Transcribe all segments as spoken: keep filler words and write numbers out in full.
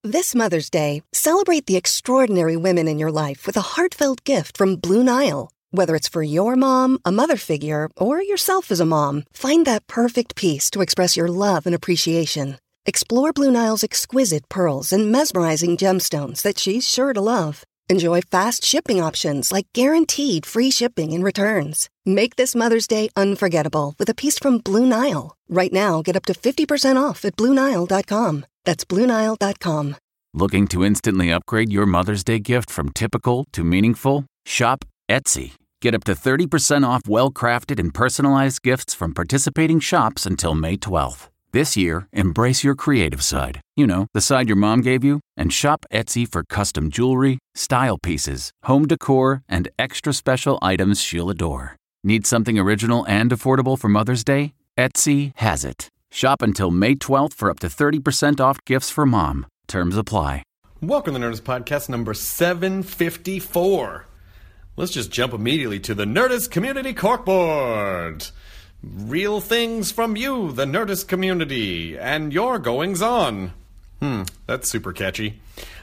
This Mother's Day, celebrate the extraordinary women in your life with a heartfelt gift from Blue Nile. Whether it's for your mom, a mother figure, or yourself as a mom, find that perfect piece to express your love and appreciation. Explore Blue Nile's exquisite pearls and mesmerizing gemstones that she's sure to love. Enjoy fast shipping options like guaranteed free shipping and returns. Make this Mother's Day unforgettable with a piece from Blue Nile. Right now, get up to fifty percent off at Blue Nile dot com. That's Blue Nile dot com. Looking to instantly upgrade your Mother's Day gift from typical to meaningful? Shop Etsy. Get up to thirty percent off well-crafted and personalized gifts from participating shops until May twelfth. This year, embrace your creative side. You know, the side your mom gave you. And shop Etsy for custom jewelry, style pieces, home decor, and extra special items she'll adore. Need something original and affordable for Mother's Day? Etsy has it. Shop until May twelfth for up to thirty percent off gifts for mom. Terms apply. Welcome to Nerdist Podcast number seven fifty-four. Let's just jump immediately to the Nerdist Community Corkboard. Real things from you, the Nerdist community, and your goings-on. Hmm, that's super catchy.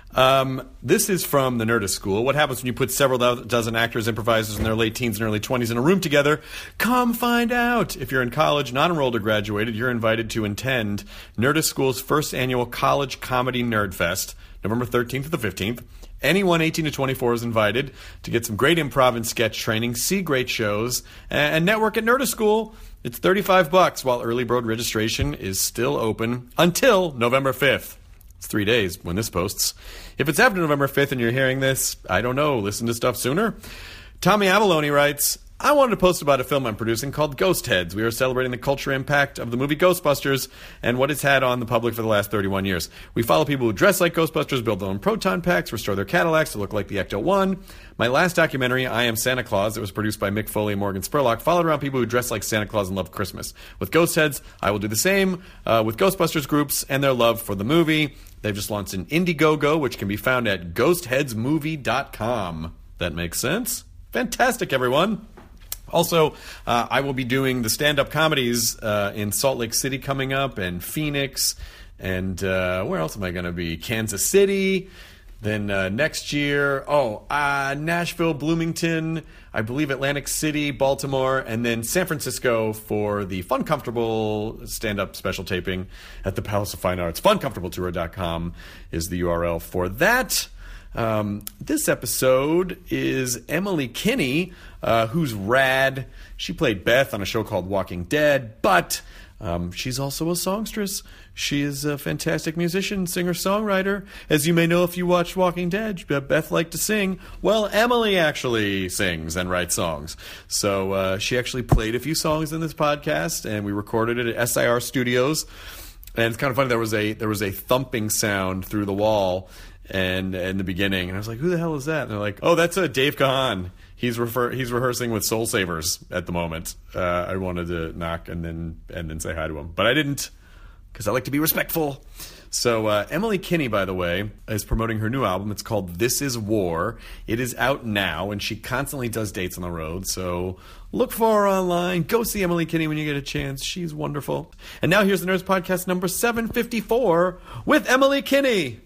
Um, this is from the Nerdist School. What happens when you put several do- dozen actors, improvisers in their late teens and early twenties in a room together? Come find out. If you're in college, not enrolled or graduated, you're invited to attend Nerdist School's first annual College Comedy Nerd Fest, November thirteenth to the fifteenth. Anyone eighteen to twenty-four is invited to get some great improv and sketch training, see great shows, and network at Nerdist School. It's thirty-five bucks, while early bird registration is still open until November fifth. It's three days when this posts. If it's after November fifth and you're hearing this, I don't know, listen to stuff sooner. Tommy Avalone writes, I wanted to post about a film I'm producing called Ghost Heads. We are celebrating the cultural impact of the movie Ghostbusters and what it's had on the public for the last thirty-one years. We follow people who dress like Ghostbusters, build their own proton packs, restore their Cadillacs to look like the Ecto one. My last documentary, I Am Santa Claus, that was produced by Mick Foley and Morgan Spurlock, followed around people who dress like Santa Claus and love Christmas. With Ghost Heads, I will do the same uh, with Ghostbusters groups and their love for the movie. They've just launched an Indiegogo, which can be found at ghost heads movie dot com. That makes sense? Fantastic, everyone. Also, uh, I will be doing the stand-up comedies uh, in Salt Lake City coming up, and Phoenix, and uh, where else am I going to be? Kansas City. Then uh, next year, oh, uh, Nashville, Bloomington, I believe Atlantic City, Baltimore, and then San Francisco for the Fun Comfortable stand-up special taping at the Palace of Fine Arts. fun comfortable tour dot com is the U R L for that. Um, this episode is Emily Kinney, uh, who's rad. She played Beth on a show called Walking Dead, but um, she's also a songstress. She is a fantastic musician, singer-songwriter. As you may know if you watched Walking Dead, Beth liked to sing. Well, Emily actually sings and writes songs. So uh, she actually played a few songs in this podcast, and we recorded it at S I R Studios. And it's kind of funny, there was a there was a thumping sound through the wall and in the beginning, and I was like, who the hell is that? And they're like, oh, that's a Dave Kahan. He's refer- he's rehearsing with Soul Savers at the moment. Uh, I wanted to knock and then and then say hi to him, but I didn't, because I like to be respectful. So uh, Emily Kinney, by the way, is promoting her new album. It's called This Is War. It is out now, and she constantly does dates on the road. So look for her online. Go see Emily Kinney when you get a chance. She's wonderful. And now here's the Nerds Podcast number seven fifty-four with Emily Kinney.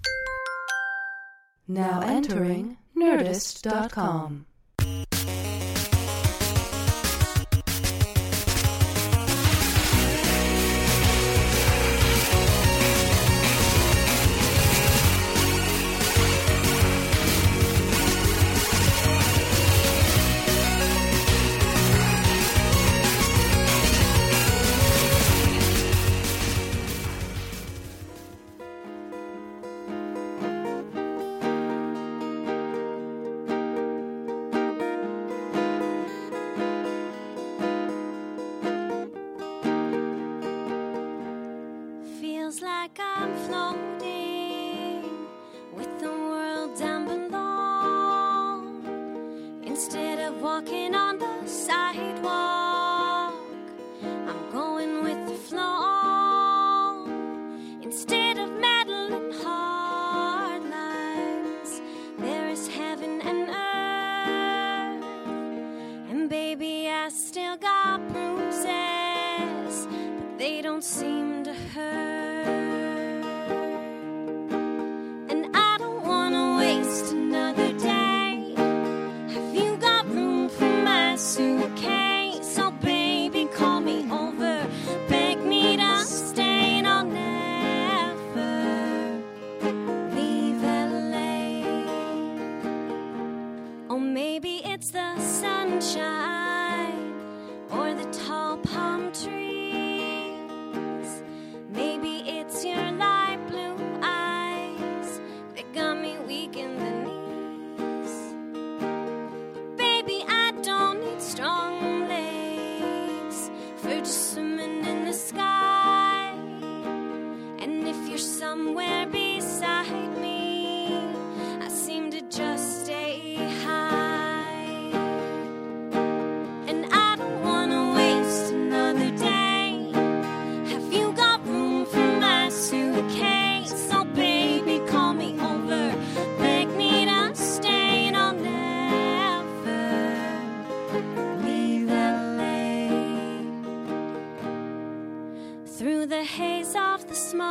Now entering Nerdist dot com. Like I'm floating with the world down below, instead of walking on the sidewalk. I'm going with the flow, instead of meddling hard lines. There is heaven and earth, and baby, I still got bruises, but they don't seem to hurt.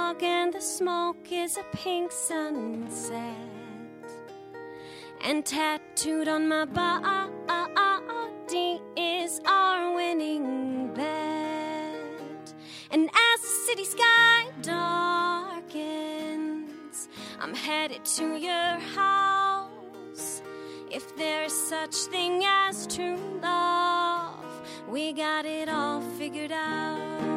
fog and the smoke is a pink sunset. And tattooed on my body is our winning bet. And as the city sky darkens, I'm headed to your house. If there's such thing as true love, we got it all figured out.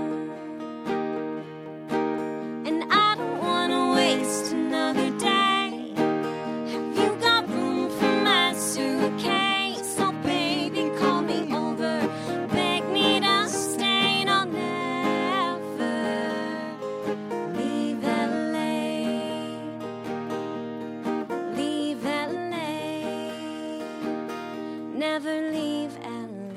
And I don't wanna waste another day. Have you got room for my suitcase? So baby, call me over, beg me to stay, and I'll never leave L A. Leave L A. Never leave L A.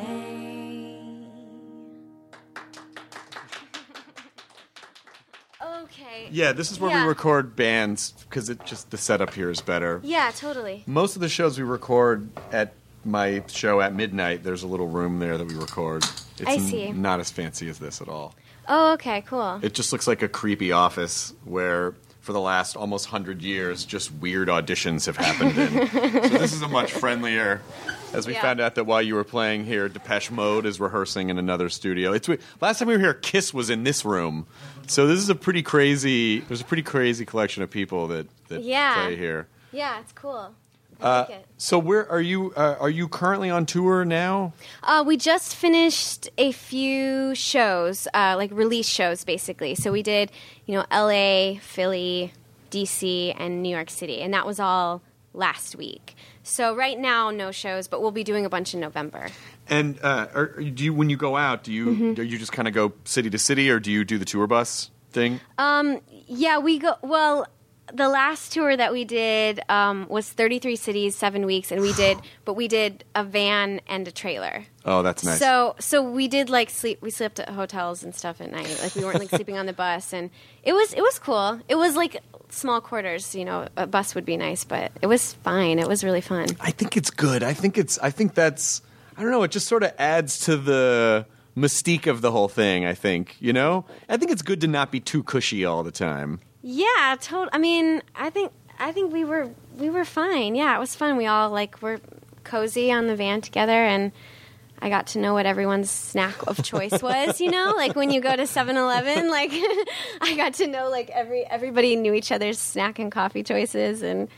Okay. Yeah, this is where Yeah. we record bands because it just the setup here is better. Yeah, totally. Most of the shows we record at my show at midnight, there's a little room there that we record. It's I see. N- not as fancy as this at all. Oh, okay, cool. It just looks like a creepy office where, for the last almost hundred years, just weird auditions have happened in. So this is a much friendlier. As we Yeah. found out that while you were playing here, Depeche Mode is rehearsing in another studio. It's we- last time we were here, Kiss was in this room. So this is a pretty crazy. There's a pretty crazy collection of people that that Yeah. play here. Yeah, it's cool. I Uh, like it. so where are you? Uh, are you currently on tour now? Uh, we just finished a few shows, uh, like release shows, basically. So we did, you know, L A, Philly, D C, and New York City, and that was all last week. So right now, no shows, but we'll be doing a bunch in November. And uh, are, do you when you go out? Do you Mm-hmm. do you just kind of go city to city, or do you do the tour bus thing? Um, yeah, we go. Well, the last tour that we did um, was thirty-three cities, seven weeks, and we did, but we did a van and a trailer. Oh, that's nice. So, so we did like sleep. We slept at hotels and stuff at night. Like we weren't like sleeping on the bus, and it was it was cool. It was like small quarters. You know, a bus would be nice, but it was fine. It was really fun. I think it's good. I think it's. I think that's. I don't know. It just sort of adds to the mystique of the whole thing. I think you know. I think it's good to not be too cushy all the time. Yeah, total. I mean, I think I think we were we were fine. Yeah, it was fun. We all like were cozy on the van together, and I got to know what everyone's snack of choice was. You know, like when you go to seven eleven, like I got to know like every everybody knew each other's snack and coffee choices, and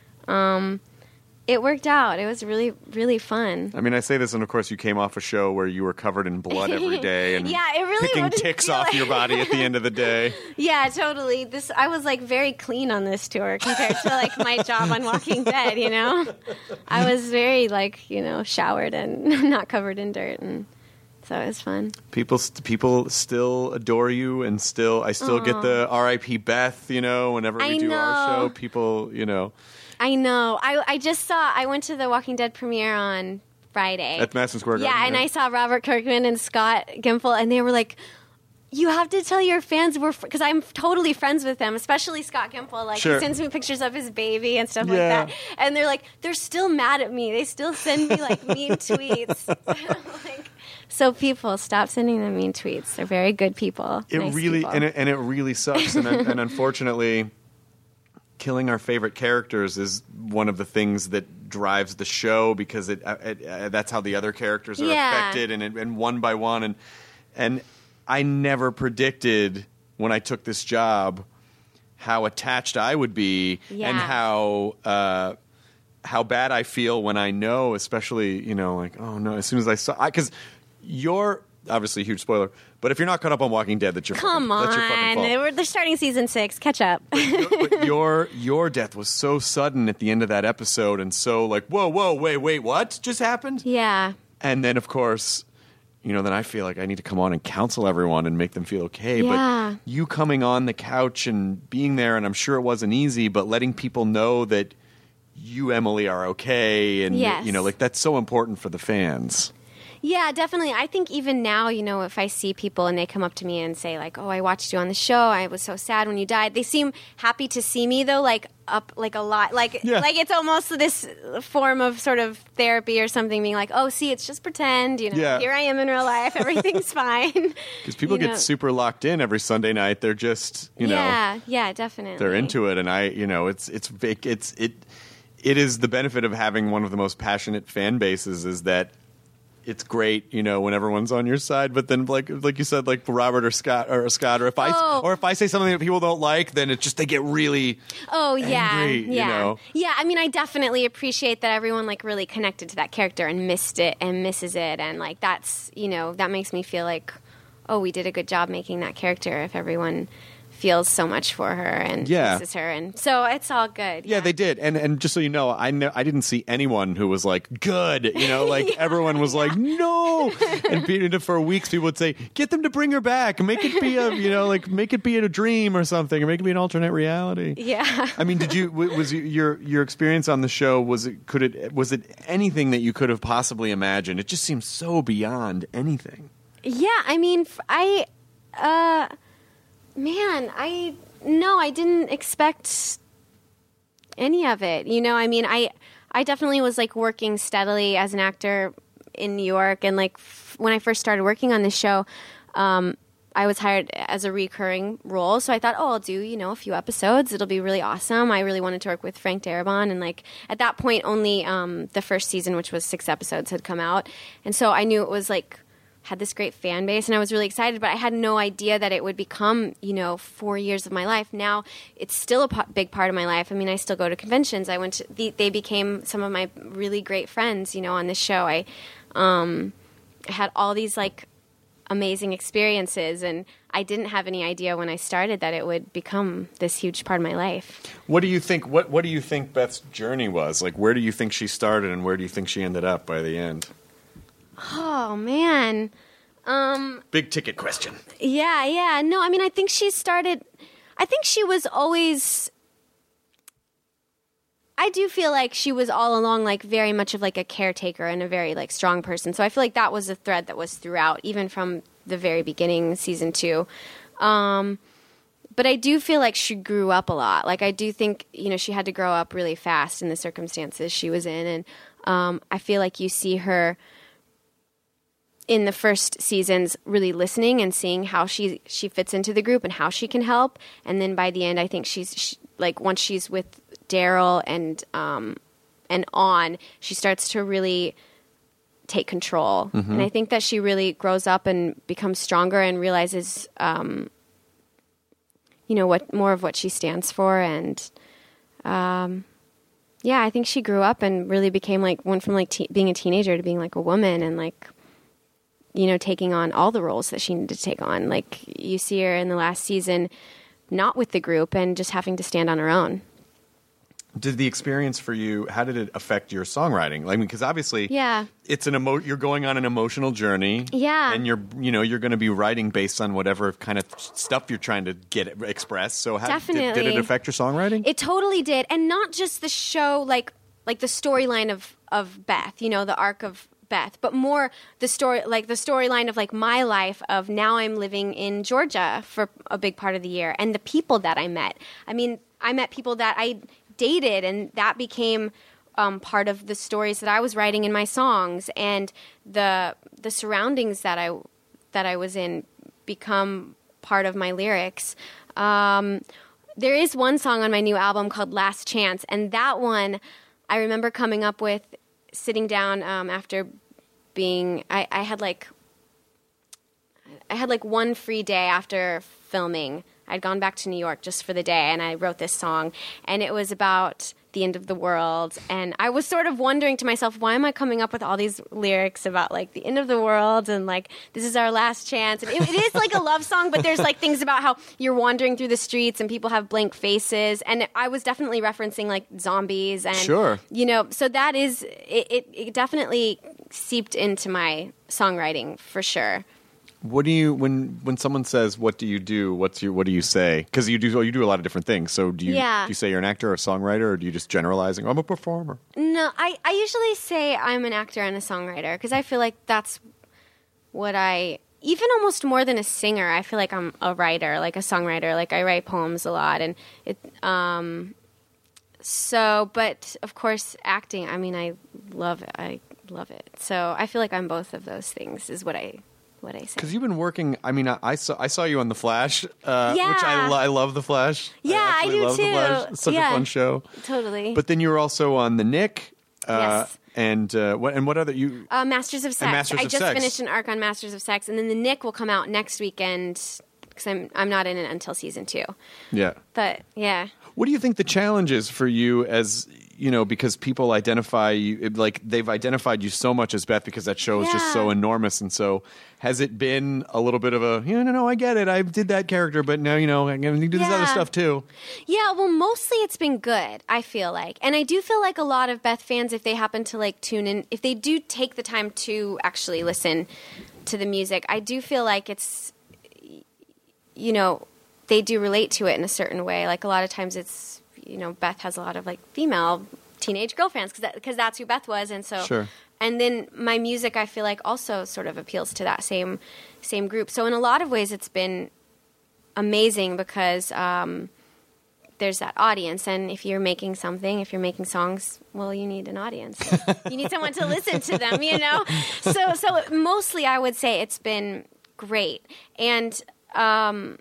um, it worked out. It was really really fun. I mean, I say this, and of course, you came off a show where you were covered in blood every day, and Yeah, it really picking wouldn't ticks feel off like- your body at the end of the day. Yeah, totally. This I was like very clean on this tour compared to like my job on Walking Dead, you know? I was very like, you know, showered and not covered in dirt, and so it was fun. People, st- people still adore you, and still, I still get the R I P Beth. You know, whenever we I do our know. show, people, you know, I know. I I just saw I went to the Walking Dead premiere on Friday. at Madison Square Garden. Yeah, and I saw Robert Kirkman and Scott Gimple, and they were like, "You have to tell your fans we're," because I'm totally friends with them, especially Scott Gimple. Like Sure. he sends me pictures of his baby and stuff Yeah. like that, and they're like, they're still mad at me. They still send me like mean tweets. Like, so people, stop sending them mean tweets. They're very good people. It nice really people. and it, and it really sucks, and, and unfortunately, killing our favorite characters is one of the things that drives the show because it, uh, it uh, that's how the other characters are Yeah. affected, and it- and one by one, and and I never predicted when I took this job how attached I would be, Yeah. and how. Uh, how bad I feel when I know, especially, you know, like, oh no, as soon as I saw, because you're obviously a huge spoiler, but if you're not caught up on Walking Dead, that's your Come fucking, that's your fucking on, fault. They were- they're starting season six. Catch up. But your your death was so sudden at the end of that episode, and so like, whoa, whoa, wait, wait, what just happened? Yeah. And then, of course, you know, then I feel like I need to come on and counsel everyone and make them feel okay. Yeah. But you coming on the couch and being there, and I'm sure it wasn't easy, but letting people know that you, Emily, are okay, and Yes. you know, like that's so important for the fans. Yeah, definitely. I think even now, you know, if I see people and they come up to me and say like, "Oh, I watched you on the show. I was so sad when you died." They seem happy to see me though, like up like a lot. Like Yeah. like it's almost this form of sort of therapy or something, being like, "Oh, see, it's just pretend, you know. Yeah. Here I am in real life. Everything's fine." Because people You get know. super locked in every Sunday night. They're just, you know, Yeah, yeah, definitely. they're into it, and I, you know, it's it's it, it's it it is the benefit of having one of the most passionate fan bases is that it's great, you know, when everyone's on your side. But then, like like you said, like Robert or Scott or Scott, or if I Oh. or if I say something that people don't like, then it's just they get really Oh yeah, angry, you yeah, know? yeah. I mean, I definitely appreciate that everyone like really connected to that character and missed it and misses it, and like that's you know that makes me feel like, oh, we did a good job making that character. If everyone feels so much for her and Yeah. misses her, and so it's all good. Yeah, they did, and and just so you know, I know I didn't see anyone who was like good, you know, like everyone was like no, and pe- for weeks people would say get them to bring her back, make it be a you know like make it be a dream or something, or make it be an alternate reality. Yeah. I mean, did you w- was your your experience on the show was it could it was it anything that you could have possibly imagined? It just seems so beyond anything. Yeah, I mean, f- I, uh, man, I, no, I didn't expect any of it. You know, I mean, I, I definitely was like working steadily as an actor in New York. And like f- when I first started working on this show, um, I was hired as a recurring role. So I thought, oh, I'll do, you know, a few episodes. It'll be really awesome. I really wanted to work with Frank Darabont. And like at that point, only um, the first season, which was six episodes, had come out. And so I knew it was like, had this great fan base, and I was really excited, but I had no idea that it would become, you know, four years of my life. Now it's still a po- big part of my life. I mean, I still go to conventions. I went to, the, they became some of my really great friends, you know, on this show. I, um, I had all these like amazing experiences, and I didn't have any idea when I started that it would become this huge part of my life. What do you think? What What do you think Beth's journey was? Like, where do you think she started, and where do you think she ended up by the end? Oh man. Um, Big ticket question. Yeah, yeah. No, I mean, I think she started, I think she was always, I do feel like she was all along like very much of like a caretaker and a very like strong person. So I feel like that was a thread that was throughout, even from the very beginning, season two. Um, but I do feel like she grew up a lot. Like I do think, you know, she had to grow up really fast in the circumstances she was in. And um, I feel like you see her in the first seasons really listening and seeing how she she fits into the group and how she can help, and then by the end I think she's she, like once she's with Daryl and um and on, she starts to really take control. Mm-hmm. And I think that she really grows up and becomes stronger and realizes um you know what more of what she stands for. And um yeah, I think she grew up and really became like went from like te- being a teenager to being like a woman, and like, you know, taking on all the roles that she needed to take on. Like you see her in the last season, not with the group and just having to stand on her own. Did the experience for you, how did it affect your songwriting? I mean, because obviously Yeah. it's an emo- you're going on an emotional journey. Yeah. And you're, you know, you're going to be writing based on whatever kind of stuff you're trying to get expressed. So how did, did Definitely. it affect your songwriting? It totally did. And not just the show, like like the storyline of, of Beth, you know, the arc of Beth, but more the story, like the storyline of like my life of now I'm living in Georgia for a big part of the year, and the people that I met. I mean, I met people that I dated, and that became um, part of the stories that I was writing in my songs, and the the surroundings that I that I was in become part of my lyrics. Um, there is one song on my new album called Last Chance, and that one I remember coming up with, sitting down um, after being, I, I had like, I had like one free day after filming. I'd gone back to New York just for the day, and I wrote this song, and it was about the end of the world. And I was sort of wondering to myself, why am I coming up with all these lyrics about like the end of the world and like this is our last chance? And it, it is like a love song, but there's like things about how you're wandering through the streets and people have blank faces. And I was definitely referencing like zombies and, Sure. you know, so that is, it, it, it definitely seeped into my songwriting for sure. What do you when when someone says, "What do you do?" What's your what do you say? Because you do well, you do a lot of different things. So do you Yeah. do you say you're an actor or a songwriter, or do you just generalizing? I'm a performer. No, I, I usually say I'm an actor and a songwriter because I feel like that's what I, even almost more than a singer, I feel like I'm a writer, like a songwriter. Like I write poems a lot. And it, um, so, but of course, acting, I mean, I love it. I love it. So I feel like I'm both of those things is what I what I say. Because you've been working. I mean, I, I saw I saw you on The Flash, uh, Yeah. which I, lo- I love The Flash. Yeah, I actually do love too. The Flash. It's such Yeah. a fun show. Totally. But then you were also on The Nick. Uh, Yes. And uh, what and what other you? Uh, Masters of Sex. Masters I of just Sex. finished an arc on Masters of Sex, and then the Nick will come out next weekend because I'm I'm not in it until season two. Yeah. But yeah, What do you think the challenge is for you as, you know, because people identify you, like they've identified you so much as Beth because that show is just Yeah. so enormous. And so has it been a little bit of a, you know, no, no, I get it. I did that character, but now, you know, I'm going to do this other Yeah. stuff too. yeah. Well, mostly it's been good. I feel like, and I do feel like a lot of Beth fans, if they happen to like tune in, if they do take the time to actually listen to the music, I do feel like it's, you know, they do relate to it in a certain way. Like a lot of times it's, you know, Beth has a lot of like female teenage girlfriends because that, 'cause that's who Beth was. And so, Sure. and then my music, I feel like also sort of appeals to that same, same group. So in a lot of ways it's been amazing because, um, there's that audience. And if you're making something, if you're making songs, well, you need an audience. You need someone to listen to them, you know? So, so mostly I would say it's been great. And, um,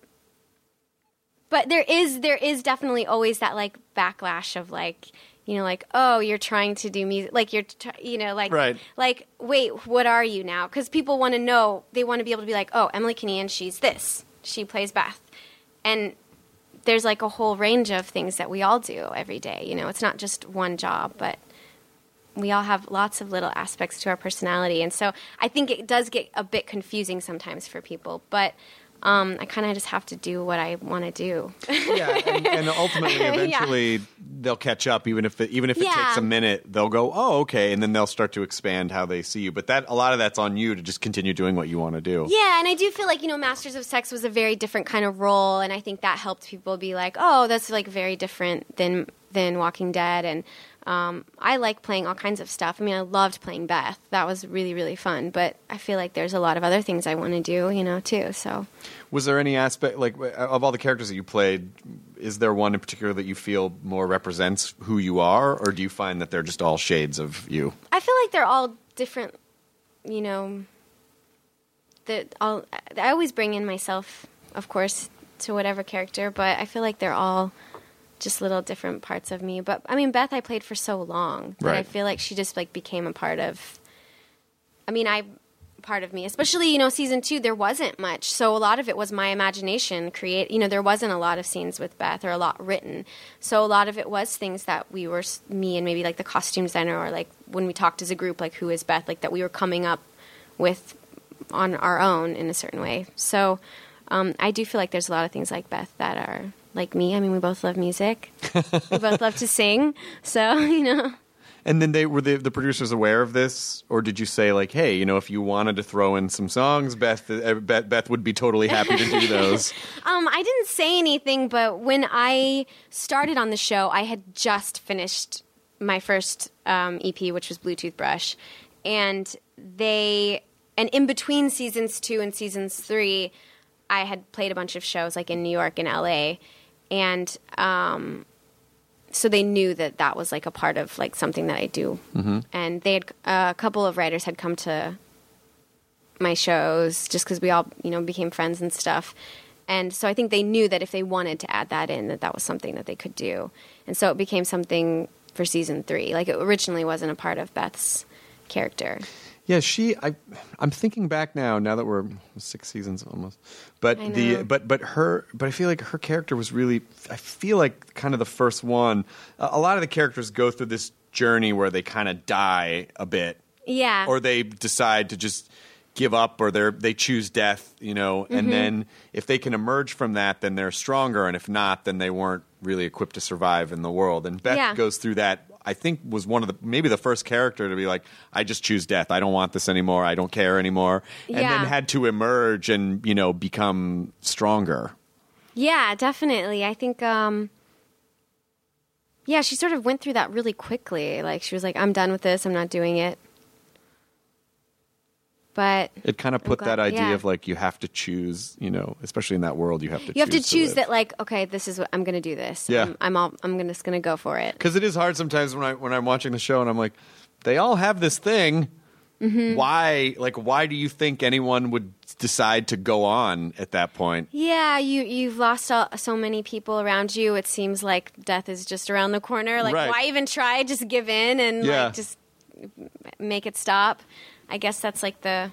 but there is there is definitely always that like backlash of like, you know, like, oh, you're trying to do music, like you're tr- you know, like Right. like wait, what are you now? Because people want to know, they want to be able to be like, oh, Emily Kinnean, she's this, she plays Beth, and there's like a whole range of things that we all do every day. You know, it's not just one job, but we all have lots of little aspects to our personality, and so I think it does get a bit confusing sometimes for people, but. Um, I kind of just have to do what I want to do. Yeah, and, and ultimately, Yeah. eventually, they'll catch up. Even if it, even if it Yeah. takes a minute, they'll go, "Oh, okay," and then they'll start to expand how they see you. But that a lot of that's on you to just continue doing what you want to do. Yeah, and I do feel like, you know, Masters of Sex was a very different kind of role, and I think that helped people be like, oh, that's like very different than than Walking Dead, and um, I like playing all kinds of stuff. I mean, I loved playing Beth. That was really, really fun, but I feel like there's a lot of other things I want to do, you know, too, so. Was there any aspect, like, of all the characters that you played, is there one in particular that you feel more represents who you are, or do you find that they're just all shades of you? I feel like they're all different, you know, that all, I always bring in myself, of course, to whatever character, but I feel like they're all just little different parts of me. But I mean, Beth I played for so long that Right. I feel like she just like became a part of, I mean, I part of me, especially, you know, season two, there wasn't much. So a lot of it was my imagination create, you know, there wasn't a lot of scenes with Beth or a lot written. So a lot of it was things that we were, me and maybe like the costume designer, or like when we talked as a group, like who is Beth, like that we were coming up with on our own in a certain way. So um, I do feel like there's a lot of things like Beth that are like me. I mean, we both love music. We both love to sing. So, you know. And then they were the, the producers aware of this, or did you say like, hey, you know, if you wanted to throw in some songs, Beth, uh, Beth, Beth would be totally happy to do those? Um, I didn't say anything, but when I started on the show, I had just finished my first um, E P, which was Blue Toothbrush, and they, and in between seasons two and seasons three, I had played a bunch of shows like in New York and L A, and um, so they knew that that was like a part of like something that I do. Mm-hmm. And they had uh, a couple of writers had come to my shows just because we all, you know, became friends and stuff. And so I think they knew that if they wanted to add that in, that that was something that they could do. And so it became something for season three. Like it originally wasn't a part of Beth's character. Yeah, she. I. I'm thinking back now. Now that we're six seasons almost, but I the know. but but her. But I feel like her character was really. I feel like kind of the first one. A, a lot of the characters go through this journey where they kind of die a bit, Yeah. or they decide to just give up, or they they choose death. You know, and Mm-hmm. then if they can emerge from that, then they're stronger, and if not, then they weren't really equipped to survive in the world. And Beth Yeah. goes through that. I think was one of the maybe the first character to be like, I just choose death. I don't want this anymore. I don't care anymore. And Yeah. then had to emerge and, you know, become stronger. Yeah, definitely. I think, um, yeah, she sort of went through that really quickly. Like, she was like, I'm done with this. I'm not doing it. But It kind of I'm put glad- that idea yeah. of like, you have to choose, you know, especially in that world, you have to you have to choose live. that, like, okay, this is what I'm going to do this. Yeah. I'm, I'm, all, I'm gonna, just going to go for it. Because it is hard sometimes when I when I'm watching the show and I'm like, they all have this thing. Mm-hmm. Why, like, why do you think anyone would decide to go on at that point? Yeah, you, you've lost all, so many people around you. It seems like death is just around the corner. Like, Right. why even try? Just give in and, Yeah. like, just make it stop. I guess that's, like, the...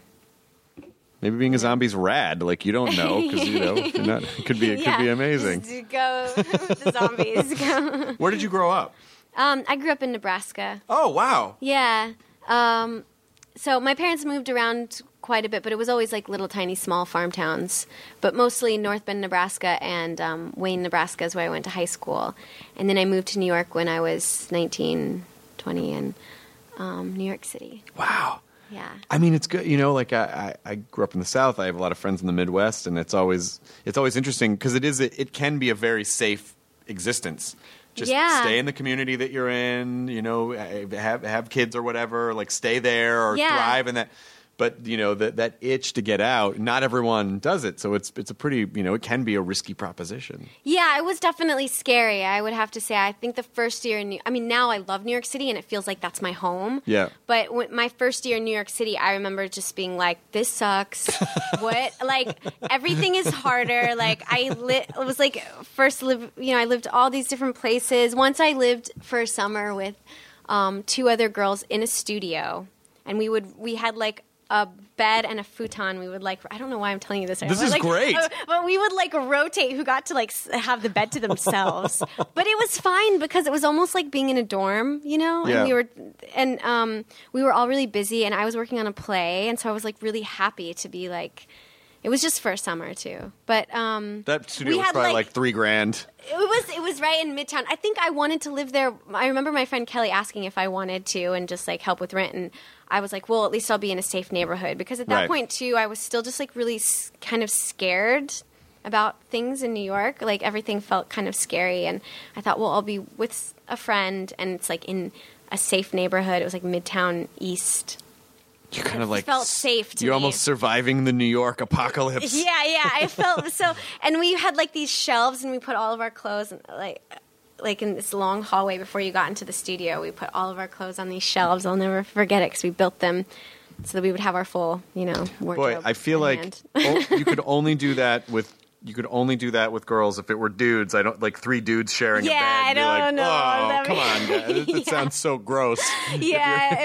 Maybe being a zombie's rad. Like, you don't know because you know you're not, it could be it yeah, could be amazing. Just go with the zombies. Go. Where did you grow up? Um, I grew up in Nebraska. Oh wow. Yeah. Um, so my parents moved around quite a bit, but it was always like little tiny small farm towns. But mostly North Bend, Nebraska, and um, Wayne, Nebraska is where I went to high school. And then I moved to New York when I was nineteen, twenty, in um, New York City. Wow. Yeah. I mean, it's good. You know, like I, I, I grew up in the South. I have a lot of friends in the Midwest, and it's always it's always interesting because it is it, it can be a very safe existence. Just Yeah. stay in the community that you're in. You know, have have kids or whatever. Like stay there or Yeah. thrive in that. But you know that that itch to get out. Not everyone does it, so it's it's a pretty you know it can be a risky proposition. Yeah, it was definitely scary. I would have to say. I think the first year in New I mean, now I love New York City and it feels like that's my home. Yeah. But when, my first year in New York City, I remember just being like, this sucks. What? Like, everything is harder. Like, I li- it was like first live, you know, I lived all these different places. Once I lived for a summer with um, two other girls in a studio, and we would, we had like, a bed and a futon. We would like, I don't know why I'm telling you this. This But, is like, great. uh, But we would like rotate who got to like s- have the bed to themselves. But it was fine because it was almost like being in a dorm, you know? Yeah. And we were, and um, we were all really busy and I was working on a play. And so I was like really happy to be like, it was just for a summer too. But um, That studio we was had, probably like, three grand. it was it was right in Midtown. I think I wanted to live there. I remember my friend Kelly asking if I wanted to and just like help with rent, and I was like, well, at least I'll be in a safe neighborhood because at that Right. point too, I was still just like really s- kind of scared about things in New York. Like everything felt kind of scary, and I thought, well, I'll be with a friend, and it's like in a safe neighborhood. It was like Midtown East. You kind of It like felt safe to You're me. almost surviving the New York apocalypse. Yeah, yeah. I felt so, and we had like these shelves, and we put all of our clothes, in, like, like in this long hallway before you got into the studio. We put all of our clothes on these shelves. I'll never forget it because we built them so that we would have our full, you know, wardrobe. Boy, I feel on like hand. oh, you could only do that with you could only do that with girls if it were dudes. I don't like three dudes sharing Yeah, a bed. I You're don't like, know. Oh, That'd come be- on, guys. That Yeah. sounds so gross. yeah,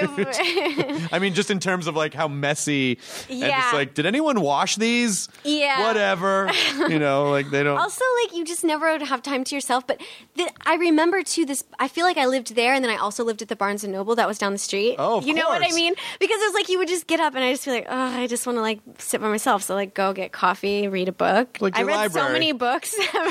it, I mean, just in terms of like how messy. And Yeah. just like, did anyone wash these? Yeah. Whatever. You know, like they don't. also like you just never would have time to yourself. But the, I remember too this. I feel like I lived there, and then I also lived at the Barnes and Noble that was down the street. Oh, of you know what I course. mean? Because it was like you would just get up, and I just feel like, oh, I just want to like sit by myself. So like go get coffee, read a book. Like I your read so library. many books.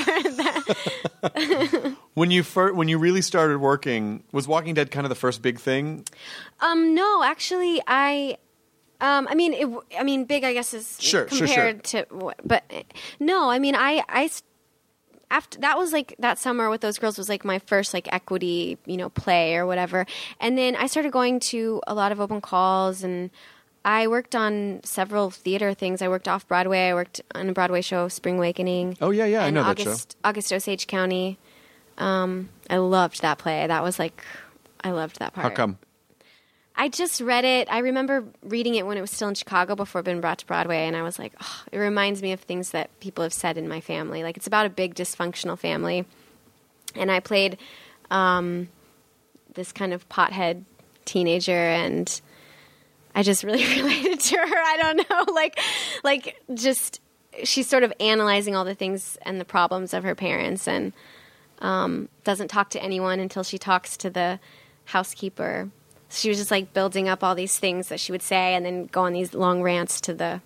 that, when you fir- when you really started working, was Walking Dead kind of the first big thing? um, no, actually, I. Um, I mean, it, I mean, big. I guess is Sure, sure, compared to, what- but uh, no. I mean, I, I, s- after that was like that summer with those girls was like my first like equity, you know, play or whatever. And then I started going to a lot of open calls, and I worked on several theater things. I worked off Broadway. I worked on a Broadway show, Spring Awakening. Oh, yeah, yeah, I and know that show. August, August Osage County. Um, I loved that play. That was like, I loved that part. How come? I just read it. I remember reading it when it was still in Chicago before it had been brought to Broadway, and I was like, oh, it reminds me of things that people have said in my family. Like, it's about a big dysfunctional family. And I played um, this kind of pothead teenager, and I just really related to her. I don't know. Like, like just she's sort of analyzing all the things and the problems of her parents, and um, doesn't talk to anyone until she talks to the housekeeper. She was just like building up all these things that she would say and then go on these long rants to the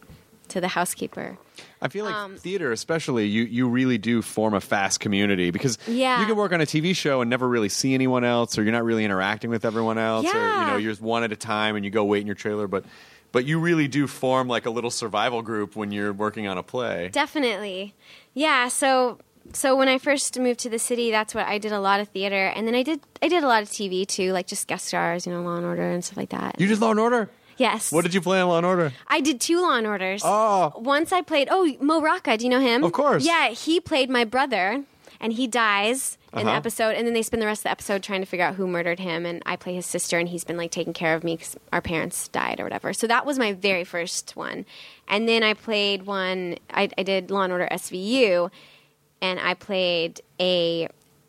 to the housekeeper. I feel like Um, theater, especially, you, you really do form a fast community because Yeah. you can work on a T V show and never really see anyone else, or you're not really interacting with everyone else, or you Yeah. know you're just one at a time and you go wait in your trailer. But but you really do form like a little survival group when you're working on a play. Definitely. Yeah, so so when I first moved to the city, that's what I did, a lot of theater, and then I did I did a lot of T V too, like just guest stars, you know, Law and Order and stuff like that. You did Law and Order? Yes. What did you play on Law and Order? I did two Law and Orders. Oh. Once I played, oh, Mo Rocca, do you know him? Of course. Yeah, he played my brother, and he dies in the Uh-huh. episode, and then they spend the rest of the episode trying to figure out who murdered him, and I play his sister, and he's been, like, taking care of me because our parents died or whatever. So that was my very first one. And then I played one, I, I did Law and Order S V U, and I played a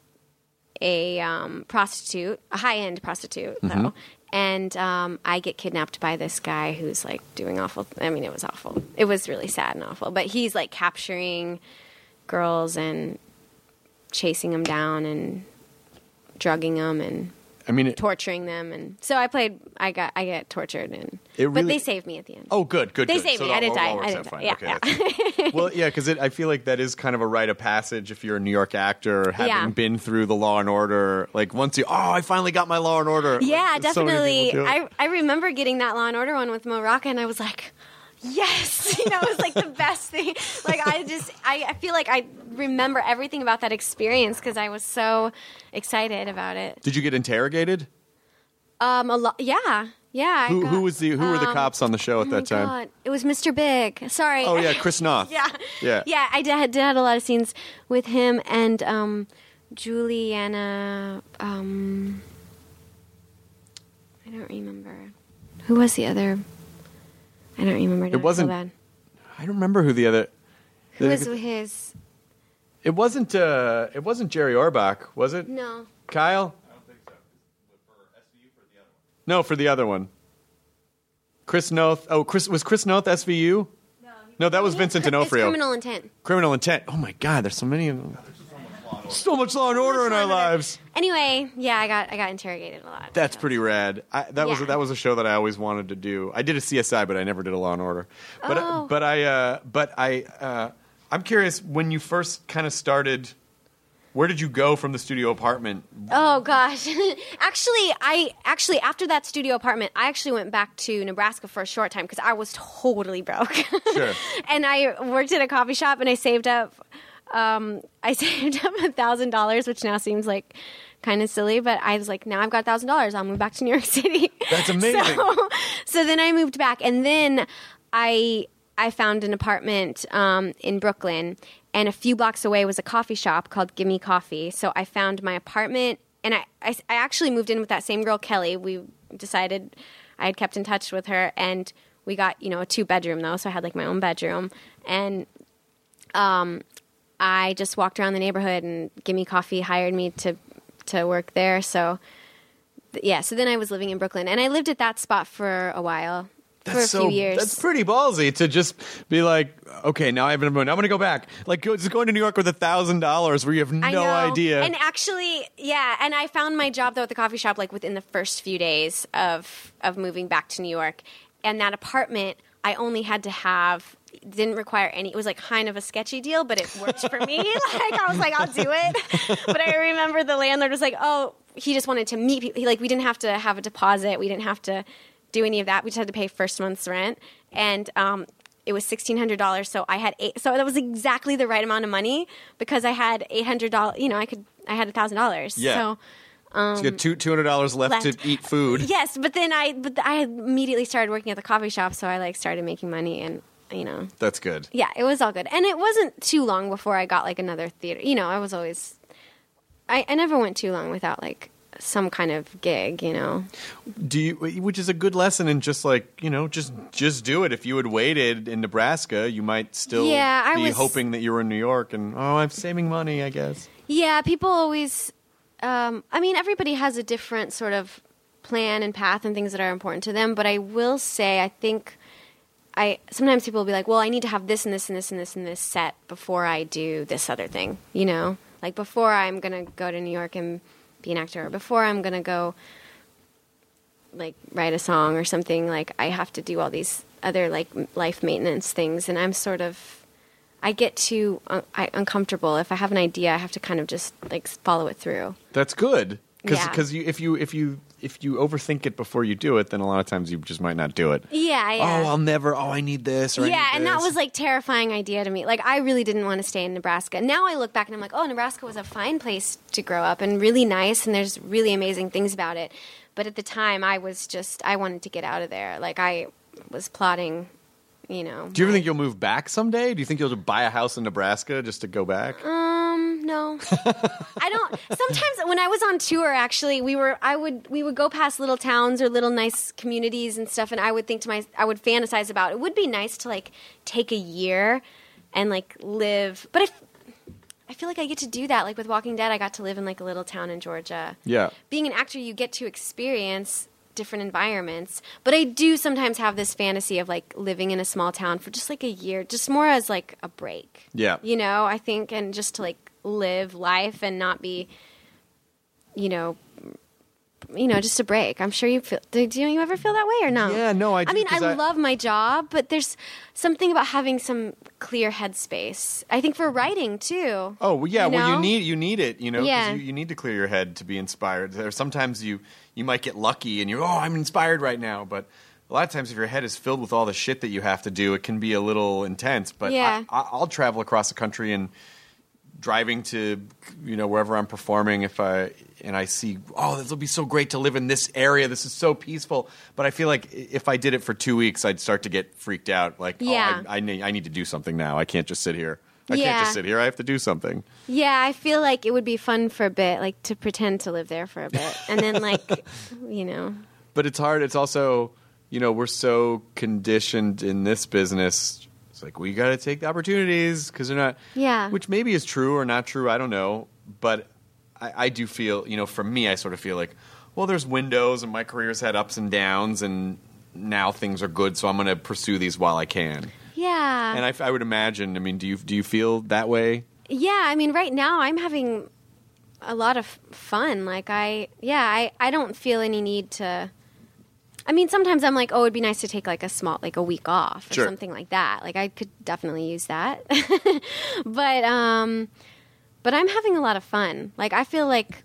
a um, prostitute, a high-end prostitute, Mm-hmm. though. And um, I get kidnapped by this guy who's, like, doing awful. I mean, it was awful. It was really sad and awful. But he's, like, capturing girls and chasing them down and drugging them and I mean, it, torturing them. And so I played. I got. I get tortured, and It but really- they saved me at the end. oh, good, good. They good. saved So me. that I didn't all- die. all works I out didn't fine. die. Okay, Yeah, that's good. Well, yeah, because I feel like that is kind of a rite of passage if you're a New York actor, having Yeah. been through the Law and Order. Like once you, oh, I finally got my Law and Order. Like, Yeah, so many definitely. people do it. I I remember getting that Law and Order one with Mo Rocca, and I was like, yes, you know, it was like the best thing. Like I just, I, I feel like I remember everything about that experience because I was so excited about it. Did you get interrogated? Um, a lot. Yeah, yeah. I Who, got- who was the who were the um, cops on the show at oh that my time? God. It was Mister Big. Sorry. Oh yeah, Chris Noth. Yeah. Yeah. Yeah, I did, did had a lot of scenes with him and um, Juliana. Um, I don't remember. Who was the other? I don't remember. Now. I feel wasn't- bad. I don't remember who the other. Who was his? It wasn't. Uh, it wasn't Jerry Orbach, was it? No. Kyle. I don't think so. For S V U for the other one. No, for the other one. Chris Noth. Oh, Chris was Chris Noth S V U. No, no, that was Vincent It's D'Onofrio. Criminal Intent. Criminal Intent. Oh my God, there's so many of them. So much Law and Order in our lives. Anyway, yeah, I got I got interrogated a lot. That's so. pretty rad. I, that was Yeah. that was a show that I always wanted to do. I did a C S I, but I never did a Law and Order. But Oh. but I uh, but I uh, I'm curious when you first kind of started. Where did you go from the studio apartment? Oh gosh. Actually, I actually after that studio apartment, I actually went back to Nebraska for a short time because I was totally broke. Sure. And I worked at a coffee shop and I saved up um, I saved up a thousand dollars, which now seems like kind of silly, but I was like, now I've got a thousand dollars. I'll move back to New York City. That's amazing. So, so then I moved back, and then I I found an apartment um, in Brooklyn, and a few blocks away was a coffee shop called Gimme Coffee. So I found my apartment, and I, I, I actually moved in with that same girl, Kelly. We decided I had kept in touch with her, and we got, you know, a two-bedroom, though, so I had, like, my own bedroom. And um, I just walked around the neighborhood, and Gimme Coffee hired me to to work there. So, th- yeah, so then I was living in Brooklyn, and I lived at that spot for a while. For a That's so. few years. That's pretty ballsy to just be like, okay, now I have an I'm going to go back. Like go, just going to New York with a thousand dollars where you have I no know. idea. And actually, yeah, and I found my job though at the coffee shop like within the first few days of of moving back to New York. And that apartment, I only had to have didn't require any. It was like kind of a sketchy deal, but it worked for me. Like I was like, I'll do it. But I remember the landlord was like, oh, he just wanted to meet people. He, like we didn't have to have a deposit. We didn't have to do any of that. We just had to pay first month's rent, and um, it was sixteen hundred dollars. So I had eight. So that was exactly the right amount of money because I had eight hundred dollars. You know, I could. I had a thousand dollars. Yeah. So. So you got two two hundred dollars left, left. to eat food. Yes, but then I but I immediately started working at the coffee shop, so I like started making money, and you know, That's good. yeah, it was all good. And it wasn't too long before I got like another theater. You know, I was always I, I never went too long without like some kind of gig, you know. Do you, which is a good lesson in just like, you know, just just do it. If you had waited in Nebraska, you might still Yeah, I be was- hoping that you were in New York and oh, I'm saving money, I guess. Yeah, people always um I mean, everybody has a different sort of plan and path and things that are important to them, but I will say I think I sometimes people will be like, "Well, I need to have this and this and this and this and this set before I do this other thing," you know? Like before I'm going to go to New York and be an actor, or before I'm going to go like write a song or something, like I have to do all these other like m- life maintenance things, and I'm sort of I get too un- I, uncomfortable if I have an idea. I have to kind of just like follow it through. That's good because Yeah. because you if you if you if you overthink it before you do it, then a lot of times you just might not do it. Yeah, yeah. Oh, I'll never. Oh, I need this. Or I yeah, need and that this. was like terrifying idea to me. Like I really didn't want to stay in Nebraska. Now I look back and I'm like, oh, Nebraska was a fine place to grow up and really nice, and there's really amazing things about it. But at the time, I was just I wanted to get out of there. Like I was plotting, you know. Do you ever my- think you'll move back someday? Do you think you'll buy a house in Nebraska just to go back? Um, no. I don't. Sometimes when I was on tour, actually, we were. I would. We would go past little towns or little nice communities and stuff, and I would think to my. I would fantasize about it would be nice to like take a year and like live. But I, f- I feel like I get to do that. Like with Walking Dead, I got to live in like a little town in Georgia. Yeah. Being an actor, you get to experience different environments. But I do sometimes have this fantasy of like living in a small town for just like a year, just more as like a break. Yeah. You know, I think, and just to like live life and not be, you know, you know, just a break. I'm sure you feel. Do, do you ever feel that way or no? Yeah, no, I do, I mean, I, 'cause I- love my job, but there's something about having some clear headspace. I think for writing too. Oh well, yeah. you Well, you know? need you need it. You know, 'cause Yeah. you, you need to clear your head to be inspired. There sometimes you you might get lucky and you're oh I'm inspired right now, but a lot of times if your head is filled with all the shit that you have to do, it can be a little intense. But Yeah. I, I, I'll travel across the country and driving to you know wherever I'm performing if I and I see oh this will be so great to live in this area, this is so peaceful, but I feel like if I did it for two weeks I'd start to get freaked out like Yeah. oh I, I, need, I need to do something now, I can't just sit here I Yeah. can't just sit here, I have to do something. Yeah, I feel like it would be fun for a bit, like to pretend to live there for a bit, and then like, you know. But it's hard, it's also you know we're so conditioned in this business. It's like, well, you got to take the opportunities because they're not. Yeah. Which maybe is true or not true. I don't know. But I, I do feel, you know, for me, I sort of feel like, well, there's windows and my career's had ups and downs and now things are good. So I'm going to pursue these while I can. Yeah. And I, I would imagine, I mean, do you do you feel that way? Yeah, I mean, right now I'm having a lot of fun. Like I, yeah, I, I don't feel any need to. I mean, sometimes I'm like, oh, it'd be nice to take like a small, like a week off or Sure. something like that. Like I could definitely use that. but, um, but I'm having a lot of fun. Like I feel like